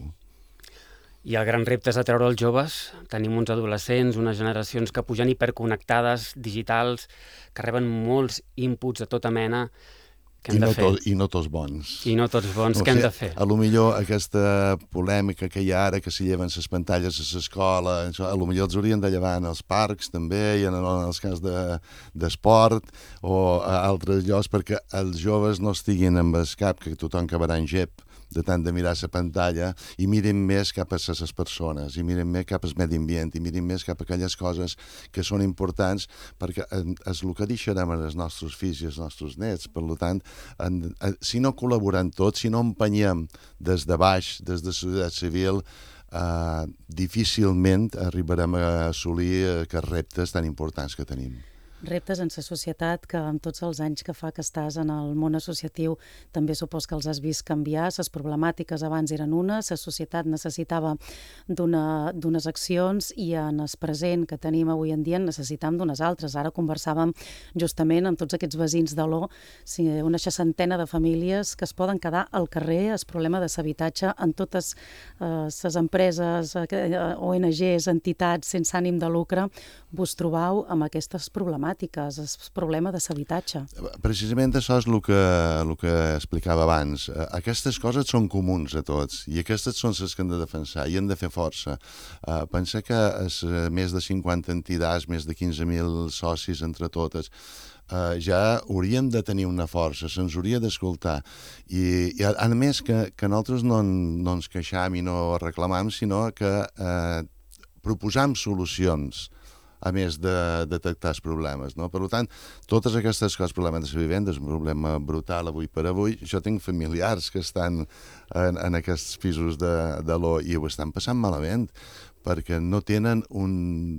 I el gran repte és atreure els joves. Tenim uns adolescents, unes generacions que pugen hiperconnectades, digitals, que reben molts inputs de tota mena. Què hem I no, de fer? to, I no tots bons. I no tots bons. No Què hem sé, de fer? A lo millor aquesta polèmica que hi ha ara, que s'hi lleven les pantalles a l'escola, a lo millor els haurien de llevar en els parcs també, i en, en els camps d'esport de, o a altres llocs, perquè els joves no estiguin amb el cap, que tothom acabarà en gep, de tant de mirar la pantalla, i miren més cap a les persones, i miren més cap al medi ambient, i miren més cap a aquelles coses que són importants, perquè és el que deixarem als nostres fills i als nostres nets. Per tant, en, en, si no col·laborem tots, si no empenyem des de baix, des de la societat civil, eh, difícilment arribarem a assolir aquests reptes tan importants que tenim. Reptes en la societat que amb tots els anys que fa que estàs en el món associatiu també supos que els has vist canviar. Les problemàtiques abans eren unes, la societat necessitava d'unes accions i en el present que tenim avui en dia necessitam d'unes altres. Ara conversàvem justament amb tots aquests veïns de l'O, una seixantena de famílies que es poden quedar al carrer, el problema de l'habitatge en totes les eh, empreses, eh, O N Ges, entitats sense ànim de lucre, vos trobau amb aquestes problemàtiques, el problema de l'habitatge. Precisament això és el que, el que explicava abans. Aquestes coses són comuns a tots i aquestes són les que hem de defensar i hem de fer força. Uh, pensa que és més de cinquanta entitats, més de quinze mil socis entre totes, uh, ja hauríem de tenir una força, se'ns hauria d'escoltar. I, i a, a més que, que nosaltres no, no ens queixam i no reclamam, sinó que uh, proposam solucions a més de detectar els problemes, no? Per tant, totes aquestes coses, problemes de la vivenda, és un problema brutal avui per avui. Jo tinc familiars que estan en, en aquests pisos de, de l'O i ho estan passant malament, perquè no tenen un,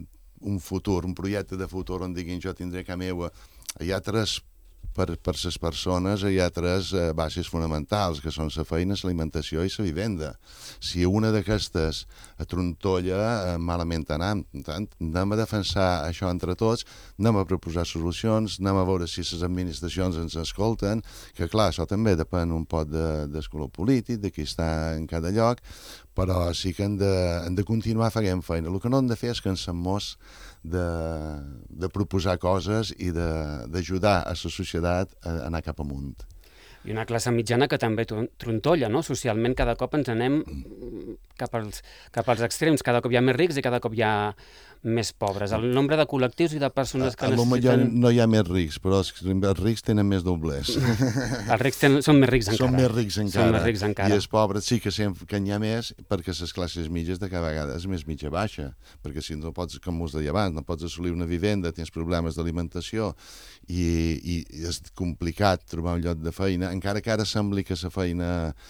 un futur, un projecte de futur on diguin jo tindré que meua. Hi ha tres per, per les persones hi ha tres eh, bases fonamentals, que són la feina, l'alimentació i la vivenda. Si una d'aquestes trontolla, eh, malament anem. Per tant, anem a defensar això entre tots, anem a proposar solucions, anem a veure si les administracions ens escolten, que clar, això també depèn un poc de, del color polític, de qui està en cada lloc, però sí que hem de, hem de continuar fent feina. El que no hem de fer és cansar-nos de, de proposar coses i d'ajudar a la societat a anar cap amunt. I una classe mitjana que també trontolla, no? Socialment cada cop ens anem cap als, cap als extrems, cada cop hi ha més rics i cada cop hi ha més pobres. El nombre de col·lectius i de persones que a, a necessiten... no hi ha més rics, però els, els rics tenen més doblers. Els rics ten... són més rics encara. Són més rics encara. Són més rics encara. I els pobres sí que, sempre, que n'hi ha més, perquè les classes mitges de cada vegada és més mitja baixa, perquè si no pots, com us deia abans, no pots assolir una vivenda, tens problemes d'alimentació i, i és complicat trobar un lloc de feina, encara que ara sembli que la feina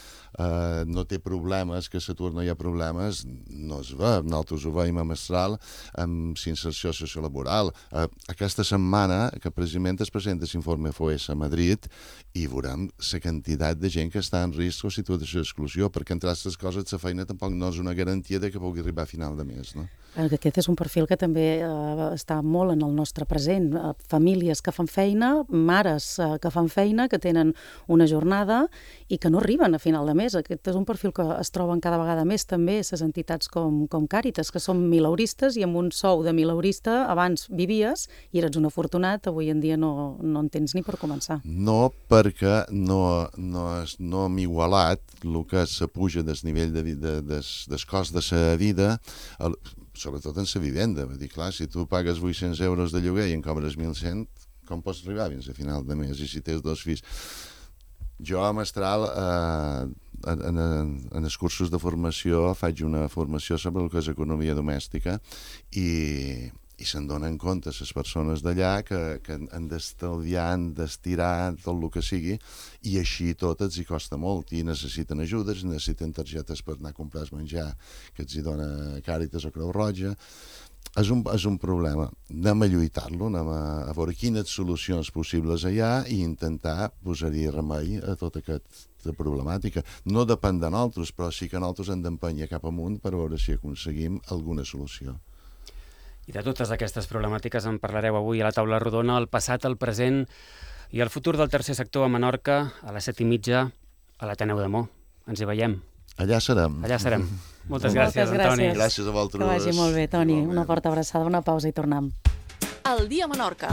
Uh, no té problemes, que a l'atur no hi ha problemes, no es ve. Nosaltres ho veiem a Mestral, uh, amb inserció sociolaboral. Uh, aquesta setmana, que precisament es presenta l'informe F O E S a Madrid, i veurem la quantitat de gent que està en risc o situació d'exclusió, perquè entre altres coses la feina tampoc no és una garantia de que pugui arribar a final de mes, no? Aquest és un perfil que també eh, està molt en el nostre present. Eh, famílies que fan feina, mares eh, que fan feina, que tenen una jornada i que no arriben a final de mes. Aquest és un perfil que es troben cada vegada més també les entitats com, com Càritas, que són mileuristes i amb un sou de mileurista abans vivies i eres un afortunat, avui en dia no, no en tens ni per començar. No, perquè no, no, és, no hem igualat el que se puja del nivell de, de, des, des cost de la vida, el, sobretot en la vivenda. Vull dir, clar, si tu pagues vuit-cents euros de lloguer i en cobres mil cent, com pots arribar fins a final de mes? I si tens dos fills... Jo a Mestral, eh, en, en, en els cursos de formació, faig una formació sobre el que és economia domèstica i, i se'n donen compte les persones d'allà que, que han d'estalviar, han d'estirar tot el que sigui, i així tot els hi costa molt, i necessiten ajudes, necessiten targetes per anar a comprar menjar que els hi dona Càritas o Creu Roja. És un, és un problema. Anem a lluitar-lo, anem a, a veure quines solucions possibles hi ha i intentar posar-hi remei a tota aquesta problemàtica. No depèn de nosaltres, però sí que nosaltres hem d'empènyer cap amunt per veure si aconseguim alguna solució. I de totes aquestes problemàtiques en parlareu avui a la taula rodona, el passat, el present i el futur del tercer sector a Menorca, a les set i mitja, a l'Ateneu de Mo. Ens hi veiem. Allà serem. Allà serem. Moltes gràcies, Moltes Antoni. gràcies. Gràcies a vosaltres. Que vagi molt bé, Toni. Una forta abraçada, una pausa i tornem. El dia a Menorca.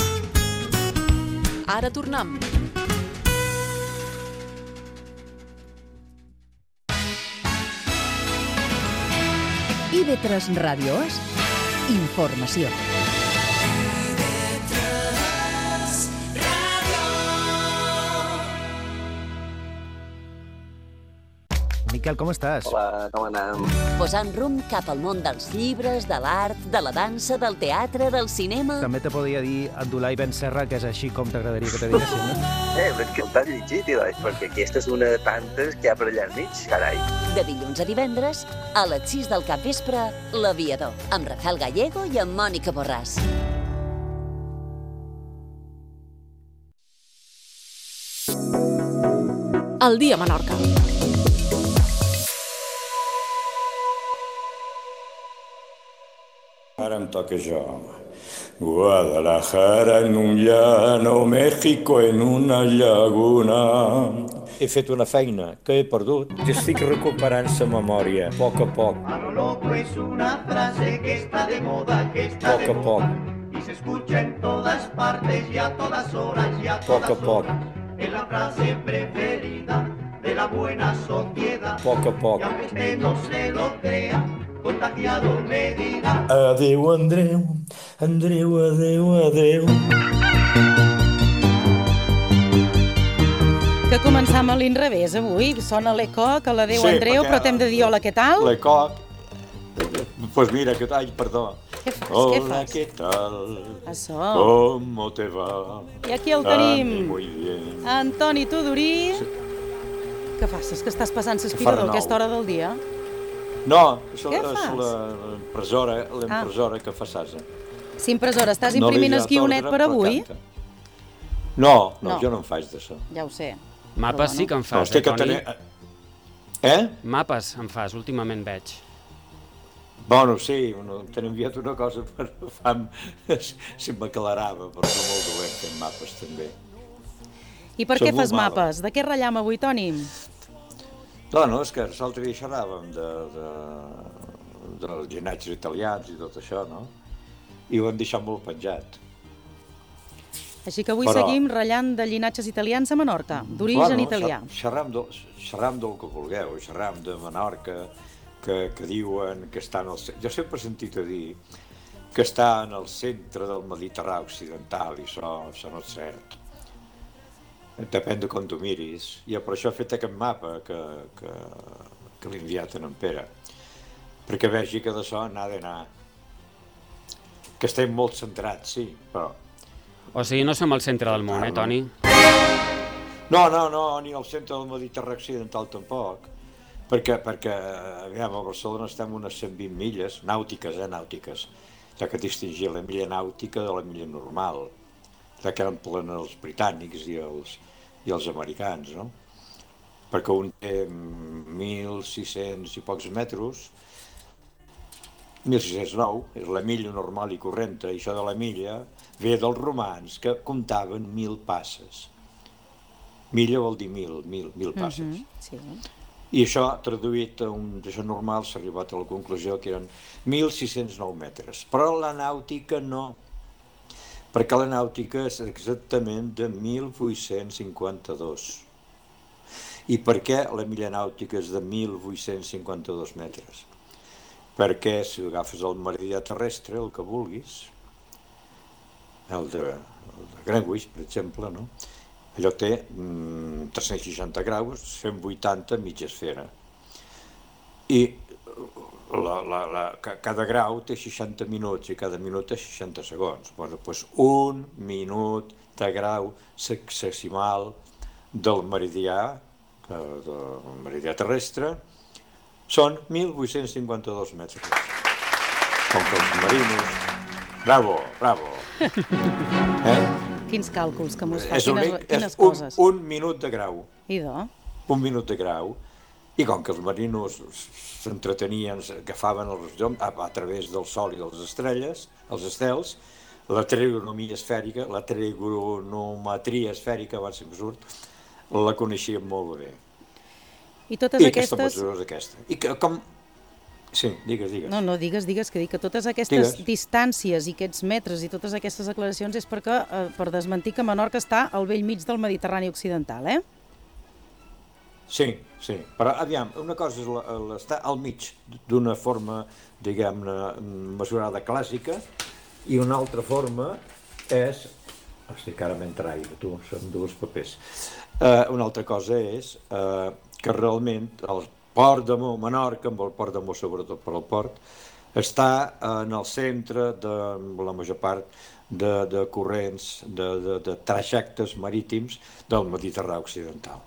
Ara tornem. I V tres Ràdio és informació. Miquel, com estàs? Hola, com anem? Posant rumb cap al món dels llibres, de l'art, de la dansa, del teatre, del cinema... També te podia dir Abdulai Ben Serra, que és així com t'agradaria que te diguessin, no? Eh, però és que t'has llegit, Ilai, perquè aquesta és una de tantes que hi ha per allà enmig, carai. De dilluns a divendres, a les sis del capvespre, L'Aviador, amb Rafael Gallego i amb Mònica Borràs. El dia a Menorca. Ara em toca jo. Guadalajara en un llano, México en una llaguna. He fet una feina que he perdut i estic recuperant sa memòria, a poc a poc. A lo loco es una frase que está de moda, que está Poc de a moda. poc, Y se escucha en todas partes y a todas horas y a poc a todas poc, horas. Es la frase preferida de la buena sociedad. poc a poc. Y aunque usted no se lo crea, contagiado me dirá. Adéu, Andreu, Andreu, adéu, adéu. Que començam a l'inrevés avui. Sona l'Ecoc, a l'Adéu Sí, Andreu, perquè- però t'hem de dir hola, què tal? L'Ecoc. Doncs pues mira, que ai, perdó. Què fas, Hola, què fas? ¿qué tal? Això. ¿Cómo te va? I aquí el A tenim. mi muy bien. Antoni Tudorí. Què fas? És que estàs passant l'aspirador a Renou. aquesta hora del dia? No, això Què és fas? l'impressora, l'impressora que fa Sasa. Si impressora, estàs No li imprimint he el dat guionet ordre, per però avui? canta. No, no, No. jo no em faig d'això. Ja ho sé. Mapes Però sí que en No, fas, es té eh, que Toni? tenir- Eh? Mapes en fas, últimament veig. Bueno, sí, no, t'he enviat una cosa per fam... si m'aclarava, però no molt dolent fent mapes també. I per Som què molt fas mala. mapes? De què ratllam avui, Toni? No, no, és que l'altre dia xerràvem de, de, dels llinatges italians i tot això, no? I ho hem deixat molt penjat. Així que avui Però- seguim ratllant de llinatges italians a Menorca, d'origen italià. Xerram del, xerram del que vulgueu, xerram de Menorca, que, que diuen que està en el... ce- Jo sempre he sentit a dir que està en el centre del Mediterrani occidental, i això, això no és cert. Depèn de com tu miris. I per això he fet aquest mapa que, que, que l'he enviat a en Pere, perquè vegi que d'això n'ha d'anar. Que estem molt centrats, sí, però... O sigui, no som al centre del món, eh, Toni? No, no, no, ni al centre del Mediterrani occidental tampoc, perquè, perquè aviam, a Barcelona estem unes cent vint milles, nàutiques, eh, nàutiques, de que distingir la milla nàutica de la milla normal, de que eren plena els britànics i els, i els americans, no? Perquè un té mil sis-cents i pocs metres, mil sis-cents nou, és la milla normal i correnta, i això de la milla ve dels romans, que comptaven mil passes. Milla vol dir mil, mil, mil passes. Mm-hmm, sí. I això, traduït a un d'això normal, s'ha arribat a la conclusió que eren mil sis-cents nou metres. Però la nàutica no, perquè la nàutica és exactament de mil vuit-cents cinquanta-dos. I per què la milla nàutica és de mil vuit-cents cinquanta-dos metres? Perquè si agafes el meridià terrestre, el que vulguis, el de, el de Greenwich, per exemple, no? Allò té mm, tres-cents seixanta graus, cent vuitanta mitja esfera. I la, la, la, cada grau té seixanta minuts i cada minut té seixanta segons. Bueno, doncs un minut de grau sexagesimal del meridià, del meridià terrestre, són mil vuit-cents cinquanta-dos metres. Com que els marinos... Bravo, bravo! Eh? Quins càlculs que mos fa, És, quines, únic, quines és un, coses. un minut de grau. Idò. Un minut de grau. I com que els marinos s'entretenien, agafaven els llums a, a través del sol i de les estrelles, els estels, la trigonometria esfèrica, la trigonometria esfèrica, abans si em surt, la coneixíem molt bé. I totes I aquestes... aquesta mesura és aquesta. I que, com... Sí, digues, digues. No, no, digues, digues, que dic que totes aquestes Digues. distàncies i aquests metres i totes aquestes declaracions és perquè, eh, per desmentir que Menorca està al vell mig del Mediterrani occidental, eh? Sí, sí, però aviam, una cosa és la- l'estar al mig d'una forma, diguem-ne, mesurada clàssica, i una altra forma és... Hosti, que ara m'entraire, tu, són dos papers. Uh, una altra cosa és uh, que realment el Port de Mo, Menorca, amb el Port de Mo sobretot per al port, està en el centre de la major part de, de corrents, de, de, de trajectes marítims del Mediterrani occidental.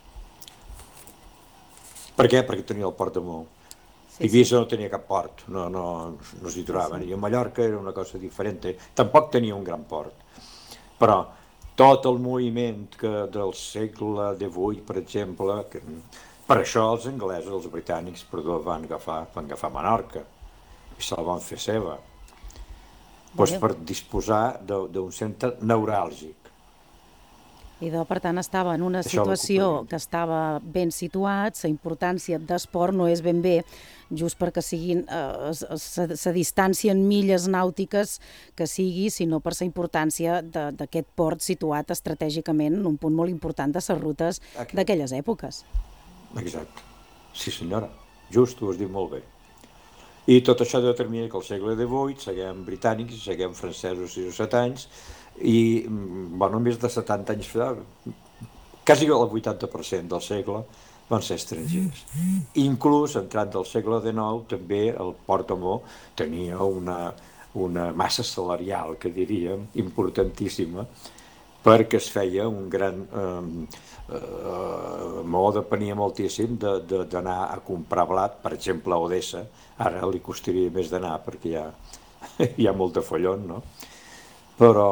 Per què? Perquè tenia el Port de Mo. Sí, Eivissa no tenia cap port, no, no, no s'hi trobaven. I a Mallorca era una cosa diferent. Tampoc tenia un gran port. Però tot el moviment que del segle divuit, per exemple, que, per això els anglesos, els britànics, perdó, van agafar, van agafar Menorca i se la van fer seva. Pues per disposar d'un centre neuràlgic. Idò, per tant, estava en una Això situació l'ocuparia. que estava ben situat, la importància d'esport no és ben bé just perquè siguin, eh, la distància en milles nàutiques que sigui, sinó per la importància de- d'aquest port situat estratègicament en un punt molt important de les rutes d'aquelles èpoques. Exacte. Sí, senyora. Just, ho has dit molt bé. I tot això determina que al segle divuit seguem britànics, seguem francesos i set anys, i bueno, més de setanta anys, quasi el vuitanta per cent del segle van ser estrangers. Inclús, entrant del segle dinou, també el Port de Mo tenia una, una massa salarial, que diríem, importantíssima, perquè es feia un gran... Eh, eh, Mo depenia moltíssim d'anar a comprar blat, per exemple, a Odessa. Ara li costaria més d'anar perquè hi ha, hi ha molt de follon, no? Però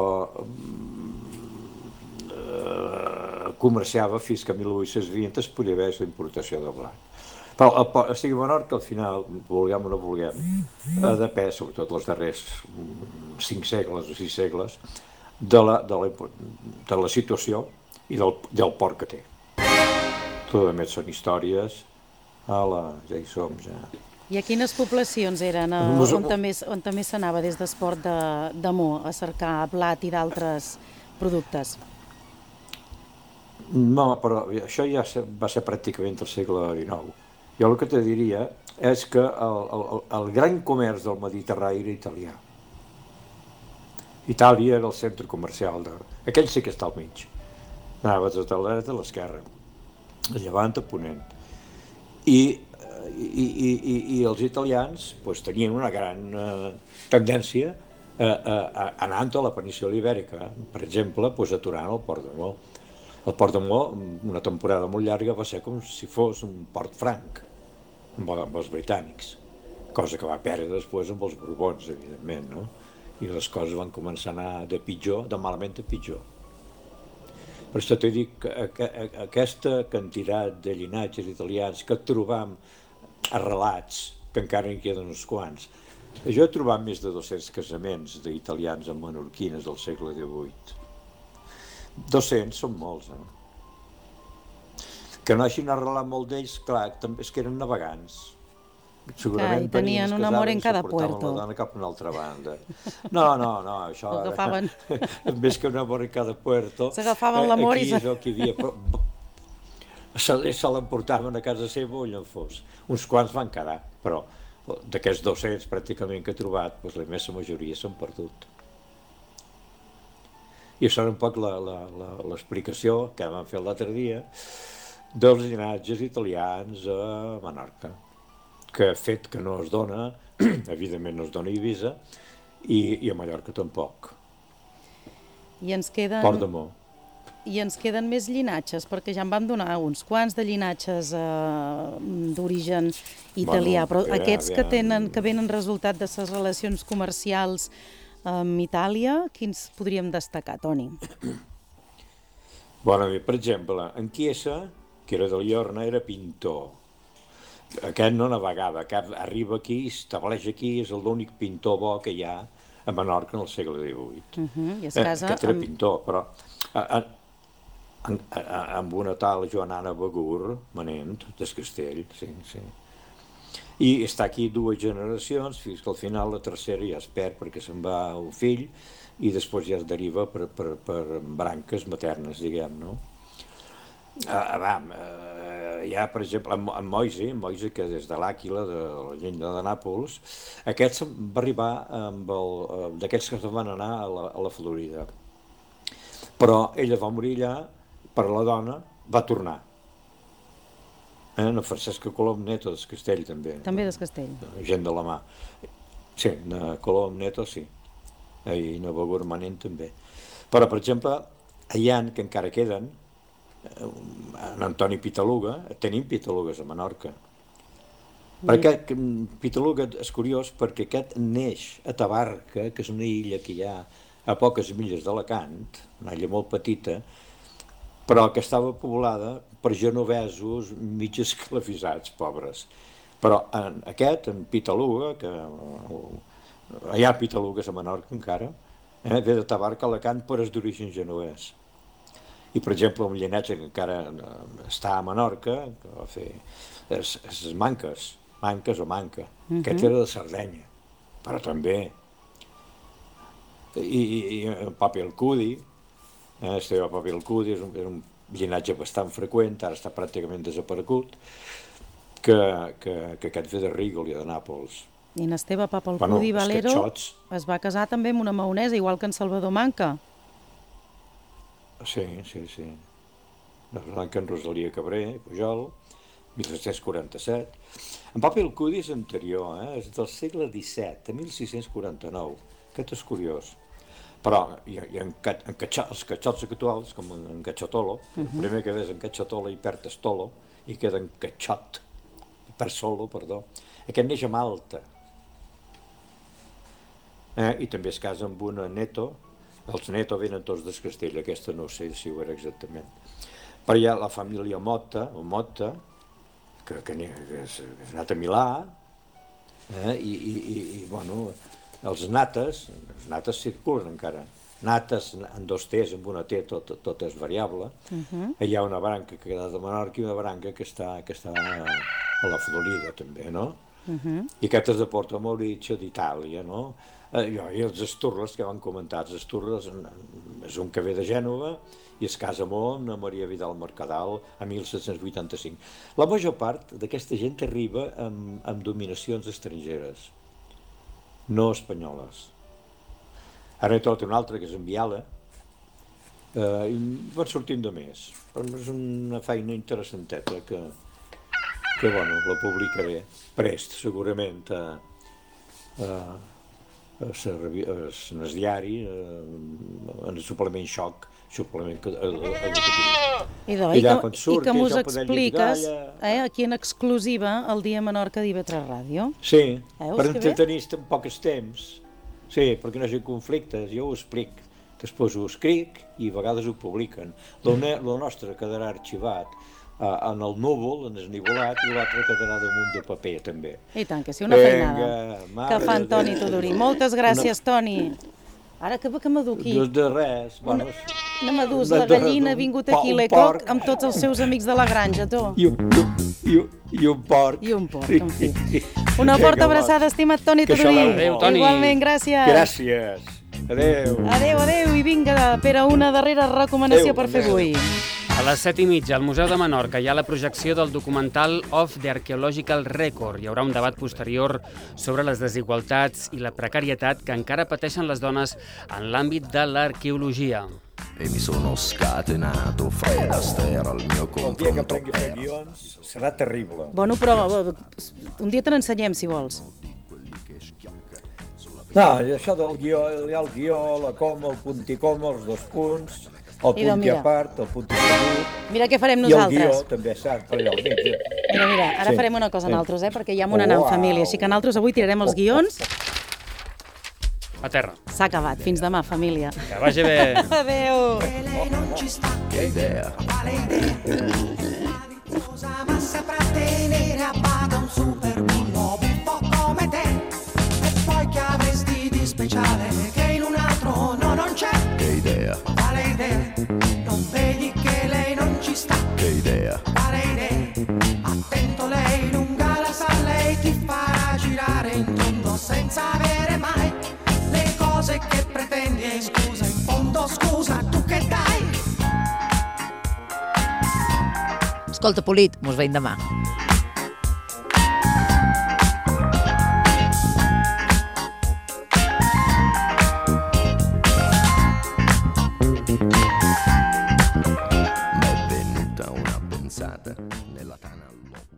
eh, comerciava fins que a mil vuit-cents vint es podia haver la importació de blat. Però el, o sigui, Menorca, al final, vulguem o no vulguem, ha depès, sobretot els darrers cinc segles o sis segles, de la, de la, de la situació i del, del port que té. Tot a més són històries. Ala, ja hi som, ja. I a quines poblacions eren eh, Mos- on també, on també s'anava des d'Esport de, de Mo a cercar blat i d'altres productes? No, però això ja se- va ser pràcticament el segle dinou. Jo el que te diria és que el, el, el gran comerç del Mediterrani era italià. Itàlia era el centre comercial. De... Aquell sí que està al mig. Anaves des de l'est a l'esquerra, a llevant a ponent. I, i, i, i, i els italians pues, tenien una gran eh, tendència a, a, a anant a la península ibèrica, per exemple, pues, aturant el Port de Mo. El Port de Mo, una temporada molt llarga, va ser com si fos un port franc amb, amb els britànics. cosa que va perdre després amb els Borbons, evidentment, no? I les coses van començar a anar de pitjor, de malament a pitjor. Per això t'he dit que, que, aquesta quantitat de llinatges italians que trobam arrelats, que encara en queden uns quants. Jo he trobat més de dos-cents casaments d'italians amb menorquines del segle divuit. dos-cents són molts, eh? Que no hagin arrelat molt d'ells, clar, també és que eren navegants. Segurament tenien un amor en cada puerto. La dona cap a una altra banda. No, no, no, això... Agafaven. Més que un amor en cada puerto... S'agafaven l'amor i... Aquí és el que hi havia... Se, se l'emportaven a casa seva o allà on fos. Uns quants van quedar, però d'aquests dos-cents pràcticament que he trobat, doncs la immensa majoria s'han perdut. I això era un poc l'explicació que vam fer l'altre dia dels llinatges italians a Menorca, que fet que no es dona, evidentment no es dona a Eivissa, i, i a Mallorca tampoc. I ens queden... Port de Mo. I ens queden més llinatges, perquè ja en vam donar uns quants de llinatges eh, d'origen italià, Bueno, però ja, aquests ja. que tenen que venen resultat de les relacions comercials amb Itàlia, quins podríem destacar, Toni? Bueno, per exemple, en Chiesa, que era de Liorna, era pintor. Aquest no navegava, aquest arriba aquí, estableix aquí, és l'únic pintor bo que hi ha a Menorca en el segle divuit. Uh -huh, I es Eh, casa aquest era amb... pintor, però a, a, a, amb una tal Joanana Begur, manent, d'Escastell, sí, sí. I està aquí dues generacions, fins que al final la tercera ja es perd perquè se'n va un fill i després ja es deriva per, per, per branques maternes, diguem, no? Ah, vam, eh, hi ha, per exemple, en, en Moise, en Moise, que des de l'Àquila, de la llenya de Nàpols, aquest va arribar amb el, d'aquests que van anar a la, a la Florida. Però ella va morir allà, per la dona, va tornar. Eh, no, Francesca Colom Neto, d'Escastell, també. També d'Escastell. Gent de la mà. Sí, na Colom Neto, sí. I na Begur Manent, també. Però, per exemple, hi ha, que encara queden, en Antoni Pitaluga, tenim Pitalugues a Menorca. Mm. Perquè Pitaluga és curiós perquè aquest neix a Tabarca, que és una illa que hi ha a poques milles d'Alacant, una illa molt petita, però que estava poblada per genovesos mig esclavitzats, pobres. Però en aquest, en Pitaluga, que hi ha Pitalugues a Menorca encara, eh, ve de Tabarca a Alacant, però és d'origen genovès. I, per exemple, un llinatge que encara està a Menorca, que va fer és, és Manques, Manques o Manca. Uh-huh. Aquest era de Sardenya, però també. I, i, i el Papi Alcudi, eh, Esteve Papi Alcudi, és un, és un llinatge bastant freqüent, ara està pràcticament desaparegut, que, que, que aquest ve de Rigoli, de Nàpols. I en Esteve Papalcudi Bueno, Valero escatxots. es va casar també amb una maonesa, igual que en Salvador Manca. Sí, sí, sí. La Blanca en Rosalia Cabré, Pujol, mil set-cents quaranta-set. En Papi Alcudi és anterior, eh? És del segle disset, de mil sis-cents quaranta-nou. Aquest és curiós. Però hi ha, hi ha en, en catxo, els catxots actuals, com en, en Cacciatolo, uh-huh. El primer que és en Cacciatolo i perd Estolo, i queda en Catxot, per Solo, perdó. Aquest neix a Malta. Eh? I també es casa amb una Neto. Els Neto venen tots d'Escastell, aquesta no sé si ho era exactament. Però hi ha la família Motta, o Motta, que, que, que és, és anat a Milà, eh? I, i, i, i, bueno, els Nates, els Nates circulen encara. Nates en dos T's, amb una T, tot, tot és variable. Uh-huh. Hi ha una branca que ha quedat a Menorca i una branca que està, que està a, a la Florida, també, no? Uh-huh. I aquest és de Porto Mauricio, d'Itàlia, no? I els Esturres, que van comentar, els Esturres és un que ve de Gènova i es casa amb a Maria Vidal Mercadal a mil set-cents vuitanta-cinc. La major part d'aquesta gent arriba amb, amb dominacions estrangeres, no espanyoles. Ara hi tot un altre, que és en Viala, eh, i van sortint de més. Però és una feina interessanteta que, que bueno, la publicaré prest, segurament, a, a en el diari, en el suplement Xoc, suplement educatiu. Idò, I i allà que, quan i surti, que mos ja podem expliques lligar, eh, aquí en exclusiva el dia Menorca d'I V tres Ràdio. Sí, Veus per que bé? entretenir en pocs temps. Sí, perquè no hi hagi conflictes, jo ho explic. Després ho escric i a vegades ho publiquen. El nostre quedarà arxivat uh, en el núvol, en esnivolat, i l'altre quedarà damunt de paper, també. I tant, que sí, una Vinga, feinada mare que fa en Toni de- Tudorí. Moltes gràcies, Una- Toni. Ara que, que m'adu aquí. Doncs de res. Una, Bueno, una medús, de- la de- gallina ha un vingut po- aquí, un l'Ecoc, porc. amb tots els seus amics de la granja, tu. I un, i, un, i un porc. I un porc, en fi. Una forta abraçada, estimat Toni Que això Tudorí. la- Adéu, Toni. Igualment, gràcies. Gràcies. Adéu. Adéu, adéu, i vinga, Pere, una darrera recomanació Adéu, per fer adéu. avui. A les set i mitja, al Museu de Menorca, hi ha la projecció del documental Of the Archaeological Record. Hi haurà un debat posterior sobre les desigualtats i la precarietat que encara pateixen les dones en l'àmbit de l'arqueologia. E mi sono scatenato, Fred Astaire al mio El dia que confronto. aprengui a fer guions serà terrible. Bueno, però eh, un dia te n'ensenyem, si vols. No, i això del guió, hi ha el guió, la coma, el punt i coma, els dos punts, el Idò, punt i mira. a part, el punt i segut, Mira què farem i el nosaltres. guió també sap, per allà al mig. eh? Mira, mira, ara Sí. farem una cosa Sí. nosaltres, eh? Perquè hi ha un anar en Uau. família, així que nosaltres avui tirarem els guions. A terra. S'ha acabat. Fins demà, família. Que vagi bé. Adéu. Che idea. Ma saprà tenere a bada un super bullo un po' come te. E poi che avresti di speciale che in un altro no non c'è. Che idea. Quale idea? Non vedi che lei non ci sta. Che idea. Quale idea? Attento, lei lunga la sa, lei ti farà girare in tondo senza avere mai le cose che pretendi. E scusa, in fondo scusa, tu che dai? Escolta, Polit, mos veiem demà. M'è venuta una pensata nella tana al lobo.